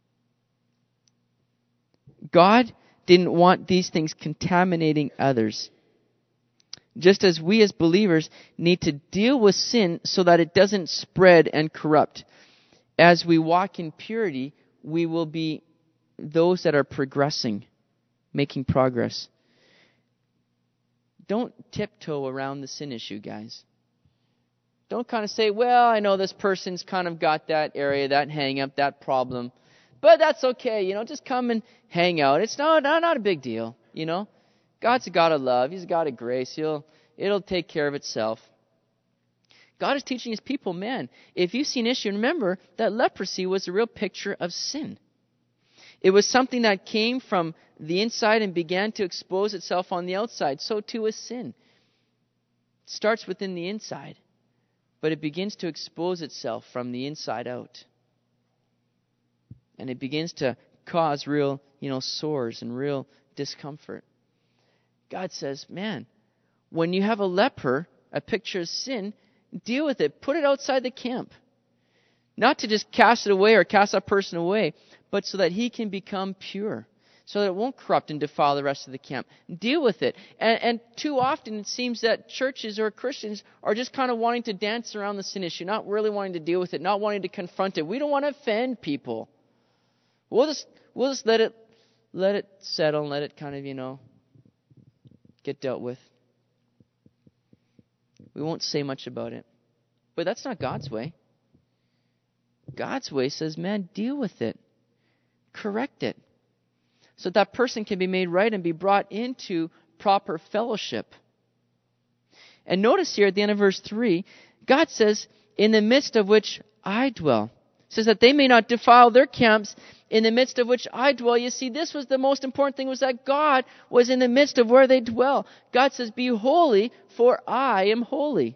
God didn't want these things contaminating others. Just as we as believers need to deal with sin so that it doesn't spread and corrupt. As we walk in purity, we will be those that are progressing, making progress. don't tiptoe around the sin issue, guys. Don't kind of say, well, I know this person's kind of got that area, that hang up, that problem. But that's okay, you know, just come and hang out. It's not, not, not a big deal, you know. God's a God of love. He's a God of grace. He'll, it'll take care of itself. God is teaching his people, man, if you see an issue, remember that leprosy was a real picture of sin. It was something that came from the inside and began to expose itself on the outside. So too is sin. It starts within the inside, but it begins to expose itself from the inside out. And it begins to cause real, you know, sores and real discomfort. God says, man, when you have a leper, a picture of sin, deal with it. Put it outside the camp. Not to just cast it away or cast that person away, but so that he can become pure. So that it won't corrupt and defile the rest of the camp. Deal with it. And, and too often it seems that churches or Christians are just kind of wanting to dance around the sin issue, not really wanting to deal with it, not wanting to confront it. We don't want to offend people. We'll just we'll just let it let it settle and let it kind of, you know, get dealt with. We won't say much about it. But that's not God's way. God's way says, man, deal with it. Correct it. So that, that person can be made right and be brought into proper fellowship. And notice here at the end of verse three, God says, in the midst of which I dwell. It says that they may not defile their camps in the midst of which I dwell. You see, this was the most important thing, was that God was in the midst of where they dwell. God says, be holy, for I am holy.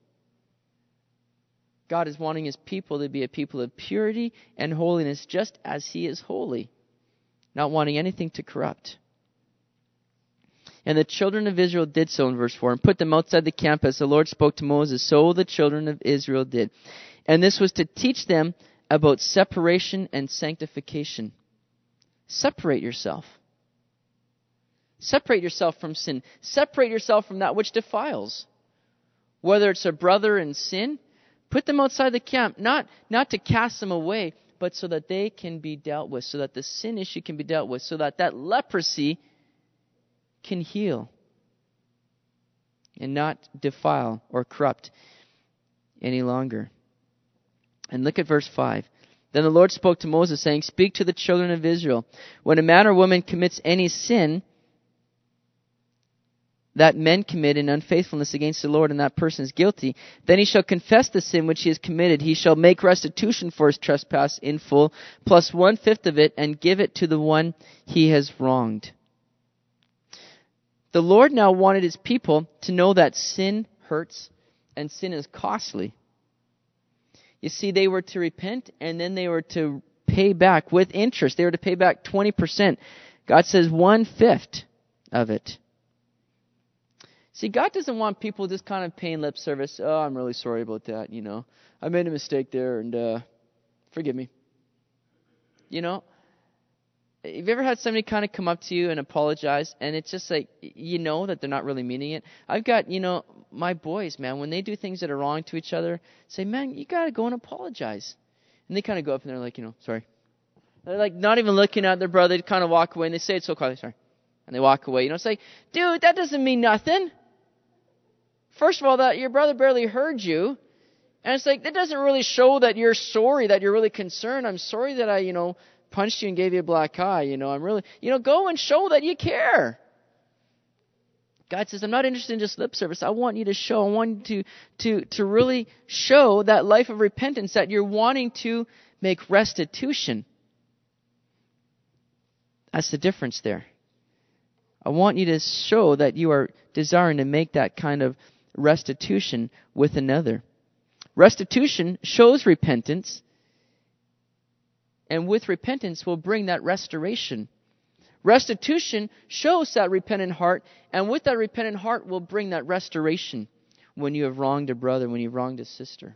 God is wanting his people to be a people of purity and holiness, just as he is holy, not wanting anything to corrupt. And the children of Israel did so in verse four, and put them outside the camp as the Lord spoke to Moses. So the children of Israel did. And this was to teach them about separation and sanctification. Separate yourself. Separate yourself from sin. Separate yourself from that which defiles. Whether it's a brother in sin, put them outside the camp, not, not to cast them away, but so that they can be dealt with, so that the sin issue can be dealt with, so that that leprosy can heal and not defile or corrupt any longer. And look at verse five. Then the Lord spoke to Moses, saying, speak to the children of Israel. When a man or woman commits any sin that men commit in unfaithfulness against the Lord, and that person is guilty, then he shall confess the sin which he has committed. He shall make restitution for his trespass in full, plus one-fifth of it, and give it to the one he has wronged. The Lord now wanted his people to know that sin hurts and sin is costly. You see, they were to repent, and then they were to pay back with interest. They were to pay back twenty percent. God says one-fifth of it. See, God doesn't want people just kind of paying lip service. Oh, I'm really sorry about that, you know. I made a mistake there, and uh, forgive me. You know, have you ever had somebody kind of come up to you and apologize, and it's just like, you know that they're not really meaning it? I've got, you know, my boys, man, when they do things that are wrong to each other, say, man, you got to go and apologize. And they kind of go up and they're like, you know, sorry. They're like not even looking at their brother. They kind of walk away, and they say it so quietly, sorry. And they walk away. You know, it's like, dude, that doesn't mean nothing. First of all, that your brother barely heard you. And it's like, that doesn't really show that you're sorry, that you're really concerned. I'm sorry that I, you know, punched you and gave you a black eye. You know, I'm really, you know, go and show that you care. God says, I'm not interested in just lip service. I want you to show, I want you to, to, to really show that life of repentance, that you're wanting to make restitution. That's the difference there. I want you to show that you are desiring to make that kind of restitution with another. Restitution shows repentance, and with repentance will bring that restoration. Restitution shows that repentant heart, and with that repentant heart will bring that restoration when you have wronged a brother, when you've wronged a sister.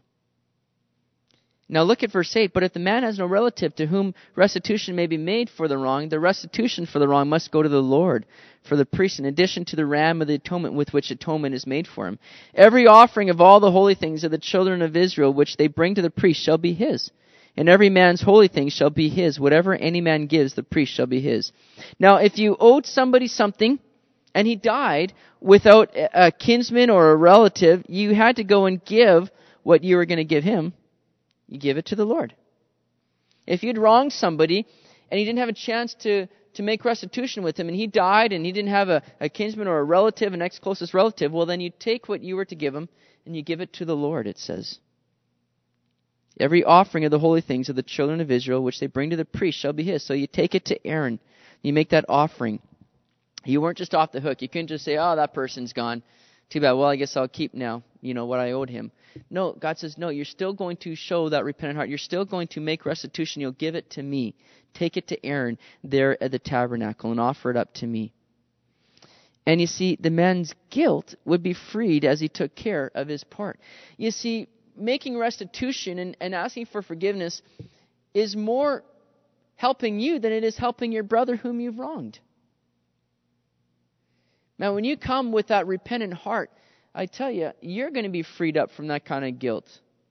Now look at verse eight. But if the man has no relative to whom restitution may be made for the wrong, the restitution for the wrong must go to the Lord, for the priest, in addition to the ram of the atonement with which atonement is made for him. Every offering of all the holy things of the children of Israel which they bring to the priest shall be his. And every man's holy thing shall be his. Whatever any man gives, the priest shall be his. Now if you owed somebody something, and he died without a kinsman or a relative, you had to go and give what you were going to give him. You give it to the Lord. If you'd wronged somebody and you didn't have a chance to, to make restitution with him, and he died and he didn't have a, a kinsman or a relative, a next closest relative, well, then you take what you were to give him and you give it to the Lord, it says. Every offering of the holy things of the children of Israel, which they bring to the priest, shall be his. So you take it to Aaron. You make that offering. You weren't just off the hook. You couldn't just say, oh, that person's gone. Too bad. Well, I guess I'll keep now, you know, what I owed him. No, God says, no, you're still going to show that repentant heart. You're still going to make restitution. You'll give it to me. Take it to Aaron there at the tabernacle and offer it up to me. And you see, the man's guilt would be freed as he took care of his part. You see, making restitution and, and asking for forgiveness is more helping you than it is helping your brother whom you've wronged. Now, when you come with that repentant heart, I tell you, you're going to be freed up from that kind of guilt.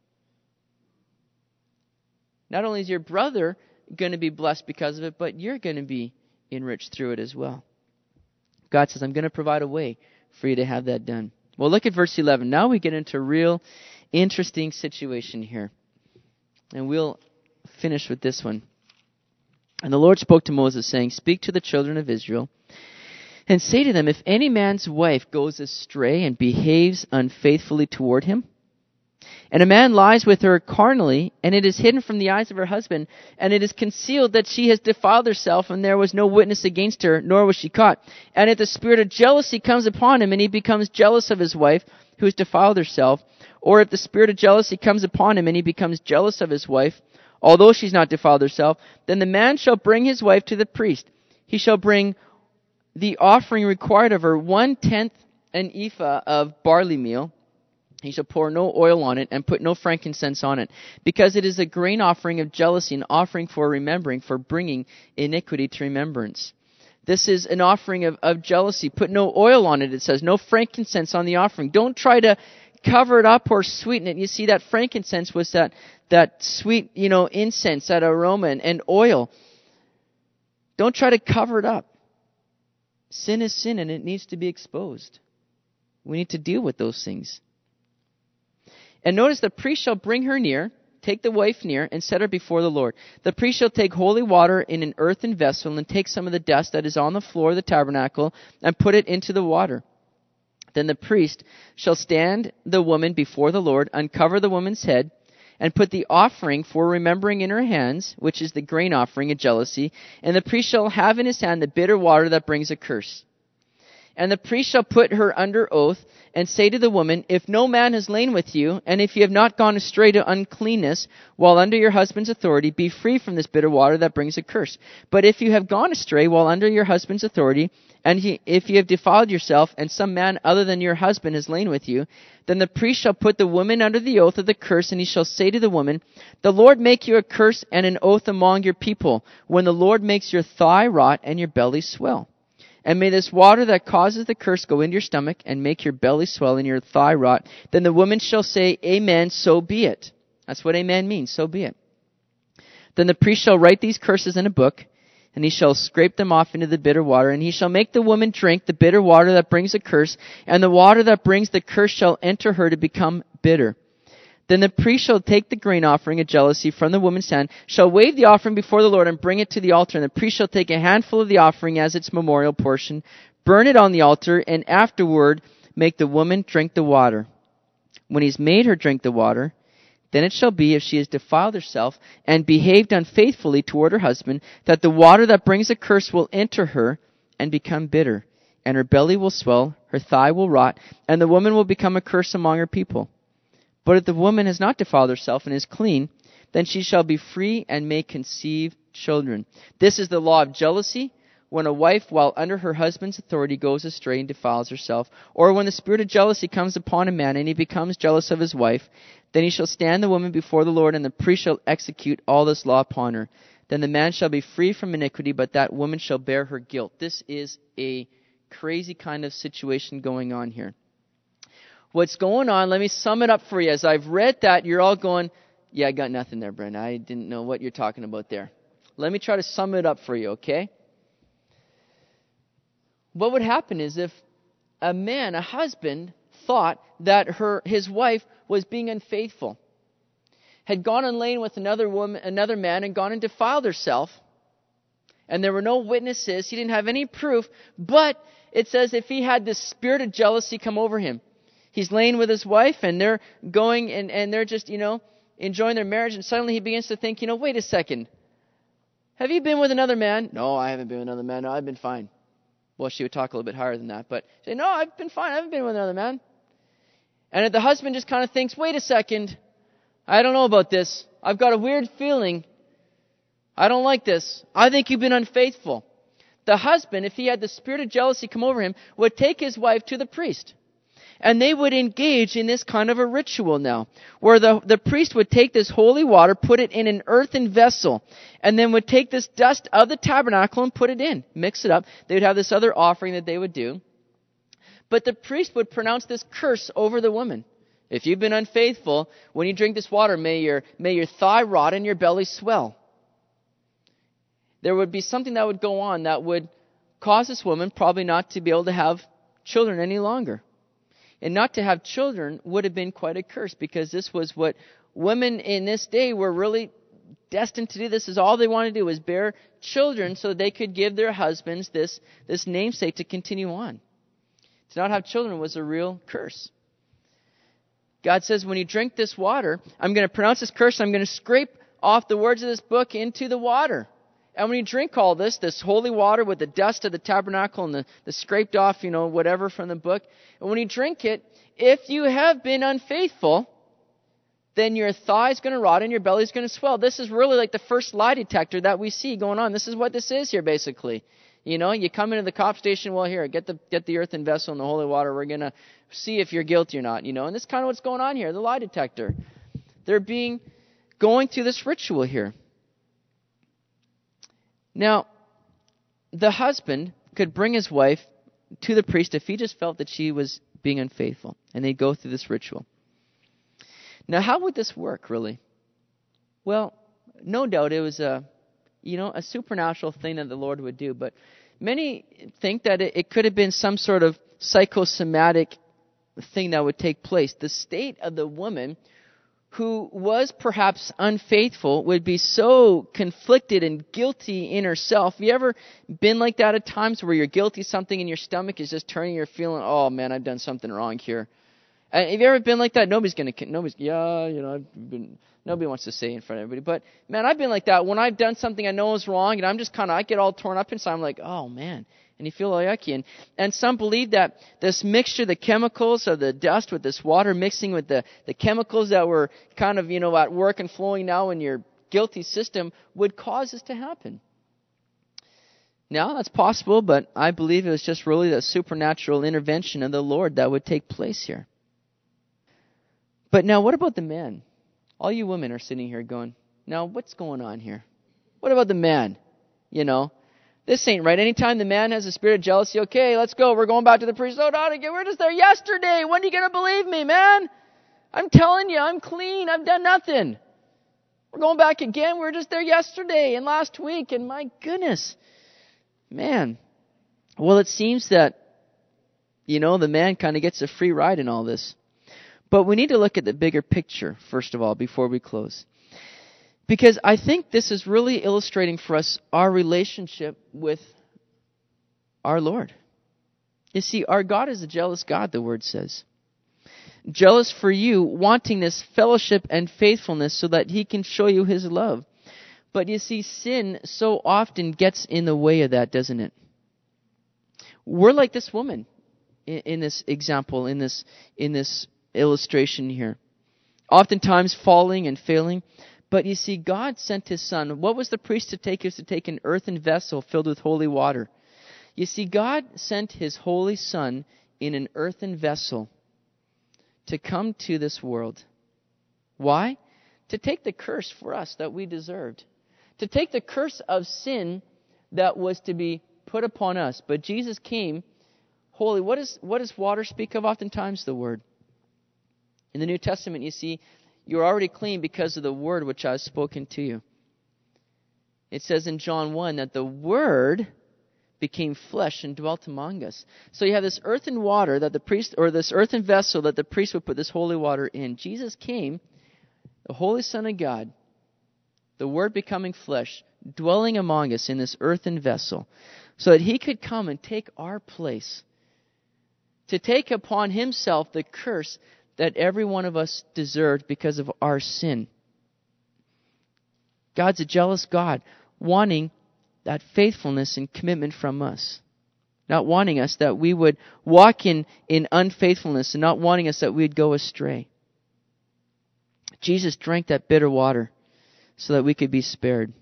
Not only is your brother going to be blessed because of it, but you're going to be enriched through it as well. God says, I'm going to provide a way for you to have that done. Well, look at verse eleven. Now we get into a real interesting situation here. And we'll finish with this one. And the Lord spoke to Moses, saying, Speak to the children of Israel, and say to them, If any man's wife goes astray and behaves unfaithfully toward him, and a man lies with her carnally, and it is hidden from the eyes of her husband, and it is concealed that she has defiled herself, and there was no witness against her, nor was she caught. And if the spirit of jealousy comes upon him, and he becomes jealous of his wife, who has defiled herself, or if the spirit of jealousy comes upon him, and he becomes jealous of his wife, although she's not defiled herself, then the man shall bring his wife to the priest. He shall bring the offering required of her, one-tenth an ephah of barley meal. He shall pour no oil on it and put no frankincense on it, because it is a grain offering of jealousy, an offering for remembering, for bringing iniquity to remembrance. This is an offering of, of jealousy. Put no oil on it, it says. No frankincense on the offering. Don't try to cover it up or sweeten it. You see, that frankincense was that, that sweet, you know, incense, that aroma, and, and oil. Don't try to cover it up. Sin is sin, and it needs to be exposed. We need to deal with those things. And notice, the priest shall bring her near, take the wife near, and set her before the Lord. The priest shall take holy water in an earthen vessel, and take some of the dust that is on the floor of the tabernacle, and put it into the water. Then the priest shall stand the woman before the Lord, uncover the woman's head, and put the offering for remembering in her hands, which is the grain offering of jealousy. And the priest shall have in his hand the bitter water that brings a curse. And the priest shall put her under oath, and say to the woman, If no man has lain with you, and if you have not gone astray to uncleanness, while under your husband's authority, be free from this bitter water that brings a curse. But if you have gone astray while under your husband's authority, and he, if you have defiled yourself, and some man other than your husband has lain with you, then the priest shall put the woman under the oath of the curse, and he shall say to the woman, The Lord make you a curse and an oath among your people, when the Lord makes your thigh rot and your belly swell. And may this water that causes the curse go into your stomach, and make your belly swell and your thigh rot. Then the woman shall say, Amen, so be it. That's what amen means, so be it. Then the priest shall write these curses in a book, and he shall scrape them off into the bitter water, and he shall make the woman drink the bitter water that brings a curse, and the water that brings the curse shall enter her to become bitter. Then the priest shall take the grain offering of jealousy from the woman's hand, shall wave the offering before the Lord, and bring it to the altar. And the priest shall take a handful of the offering as its memorial portion, burn it on the altar, and afterward make the woman drink the water. When he's made her drink the water, then it shall be, if she has defiled herself and behaved unfaithfully toward her husband, that the water that brings a curse will enter her and become bitter, and her belly will swell, her thigh will rot, and the woman will become a curse among her people. But if the woman has not defiled herself and is clean, then she shall be free and may conceive children. This is the law of jealousy, when a wife, while under her husband's authority, goes astray and defiles herself, or when the spirit of jealousy comes upon a man and he becomes jealous of his wife, then he shall stand the woman before the Lord, and the priest shall execute all this law upon her. Then the man shall be free from iniquity, but that woman shall bear her guilt. This is a crazy kind of situation going on here. What's going on, let me sum it up for you. As I've read that, you're all going, yeah, I got nothing there, Brent. I didn't know what you're talking about there. Let me try to sum it up for you, okay? what would happen is if a man, a husband, thought that her his wife was being unfaithful, had gone and lain with another woman, another man, and gone and defiled herself, and there were no witnesses, he didn't have any proof, but it says if he had this spirit of jealousy come over him, he's laying with his wife, and they're going, and, and they're just, you know, enjoying their marriage, and suddenly he begins to think, you know, wait a second, have you been with another man? No, I haven't been with another man. No, I've been fine. Well, she would talk a little bit higher than that, but say, no, I've been fine. I haven't been with another man. And the husband just kind of thinks, wait a second, I don't know about this. I've got a weird feeling. I don't like this. I think you've been unfaithful. The husband, if he had the spirit of jealousy come over him, would take his wife to the priest. And they would engage in this kind of a ritual now, where the, the priest would take this holy water, put it in an earthen vessel, and then would take this dust of the tabernacle and put it in, mix it up. They would have this other offering that they would do. But the priest would pronounce this curse over the woman. If you've been unfaithful, when you drink this water, may your, may your thigh rot and your belly swell. There would be something that would go on that would cause this woman probably not to be able to have children any longer. And not to have children would have been quite a curse, because this was what women in this day were really destined to do. This is all they wanted to do, was bear children so they could give their husbands this, this namesake to continue on. To not have children was a real curse. God says, when you drink this water, I'm going to pronounce this curse, I'm going to scrape off the words of this book into the water. And when you drink all this, this holy water with the dust of the tabernacle and the, the scraped off, you know, whatever from the book, and when you drink it, if you have been unfaithful, then your thigh is going to rot and your belly is going to swell. This is really like the first lie detector that we see going on. This is what this is here, basically. You know, you come into the cop station, well, here, get the get the earthen vessel and the holy water. We're going to see if you're guilty or not, you know. And this is kind of what's going on here, the lie detector. They're being, going through this ritual here. Now, the husband could bring his wife to the priest if he just felt that she was being unfaithful, and they'd go through this ritual. Now, how would this work, really? Well, no doubt it was a, you know, a supernatural thing that the Lord would do, but many think that it, it could have been some sort of psychosomatic thing that would take place. The state of the woman who was perhaps unfaithful would be so conflicted and guilty in herself. Have you ever been like that at times where you're guilty, something in your stomach is just turning, you're feeling, oh man, I've done something wrong here. And have you ever been like that? Nobody's going to, nobody's, yeah, you know, I've been, nobody wants to say it in front of everybody. But man, I've been like that when I've done something I know is wrong, and I'm just kind of, I get all torn up inside. I'm like, oh man. And you feel all yucky. And, and some believe that this mixture, the chemicals of the dust with this water mixing with the, the chemicals that were kind of, you know, at work and flowing now in your guilty system would cause this to happen. Now, that's possible, but I believe it was just really the supernatural intervention of the Lord that would take place here. But now, what about the man? All you women are sitting here going, now, what's going on here? What about the man? You know? This ain't right. Anytime the man has a spirit of jealousy, okay, let's go. We're going back to the priest. Oh, not again. We're just there yesterday. When are you going to believe me, man? I'm telling you, I'm clean. I've done nothing. We're going back again. We were just there yesterday and last week. And my goodness, man. Well, it seems that, you know, the man kind of gets a free ride in all this. But we need to look at the bigger picture, first of all, before we close. Because I think this is really illustrating for us our relationship with our Lord. You see, our God is a jealous God, the Word says. Jealous for you, wanting this fellowship and faithfulness so that He can show you His love. But you see, sin so often gets in the way of that, doesn't it? We're like this woman in, in this example, in this, in this illustration here. Oftentimes falling and failing. But you see, God sent His Son. What was the priest to take? He was to take an earthen vessel filled with holy water. You see, God sent His Holy Son in an earthen vessel to come to this world. Why? To take the curse for us that we deserved. To take the curse of sin that was to be put upon us. But Jesus came holy. What, is, what does water speak of oftentimes? The Word. In the New Testament, you see, you're already clean because of the word which I have spoken to you. It says in John one that the Word became flesh and dwelt among us. So you have this earthen water that the priest, or this earthen vessel that the priest would put this holy water in. Jesus came, the Holy Son of God, the Word becoming flesh, dwelling among us in this earthen vessel, so that He could come and take our place, to take upon Himself the curse that every one of us deserved because of our sin. God's a jealous God, wanting that faithfulness and commitment from us. Not wanting us that we would walk in, in unfaithfulness, and not wanting us that we'd go astray. Jesus drank that bitter water so that we could be spared.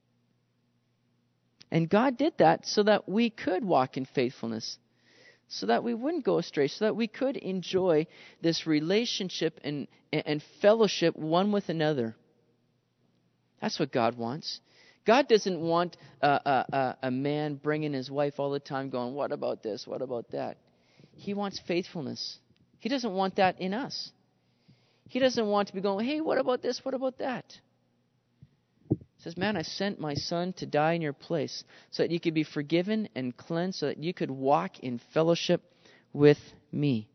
And God did that so that we could walk in faithfulness, so that we wouldn't go astray, so that we could enjoy this relationship and, and fellowship one with another. That's what God wants. God doesn't want a, a, a man bringing his wife all the time going, what about this, what about that? He wants faithfulness. He doesn't want that in us. He doesn't want to be going, hey, what about this, what about that? He says, man, I sent my Son to die in your place so that you could be forgiven and cleansed, so that you could walk in fellowship with me.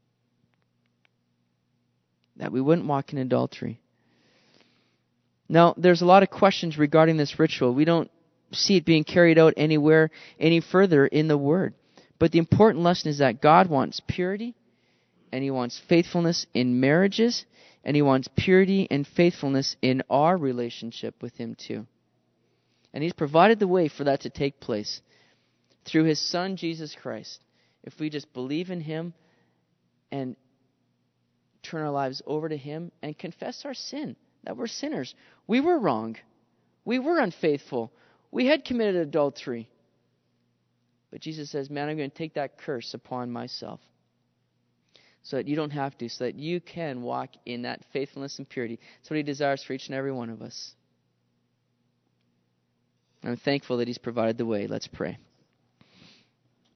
That we wouldn't walk in adultery. Now, there's a lot of questions regarding this ritual. We don't see it being carried out anywhere any further in the Word. But the important lesson is that God wants purity, and He wants faithfulness in marriages, and He wants purity and faithfulness in our relationship with Him too. And He's provided the way for that to take place through His Son, Jesus Christ. If we just believe in Him and turn our lives over to Him and confess our sin, that we're sinners. We were wrong. We were unfaithful. We had committed adultery. But Jesus says, man, I'm going to take that curse upon myself so that you don't have to, so that you can walk in that faithfulness and purity. That's what He desires for each and every one of us. I'm thankful that He's provided the way. Let's pray.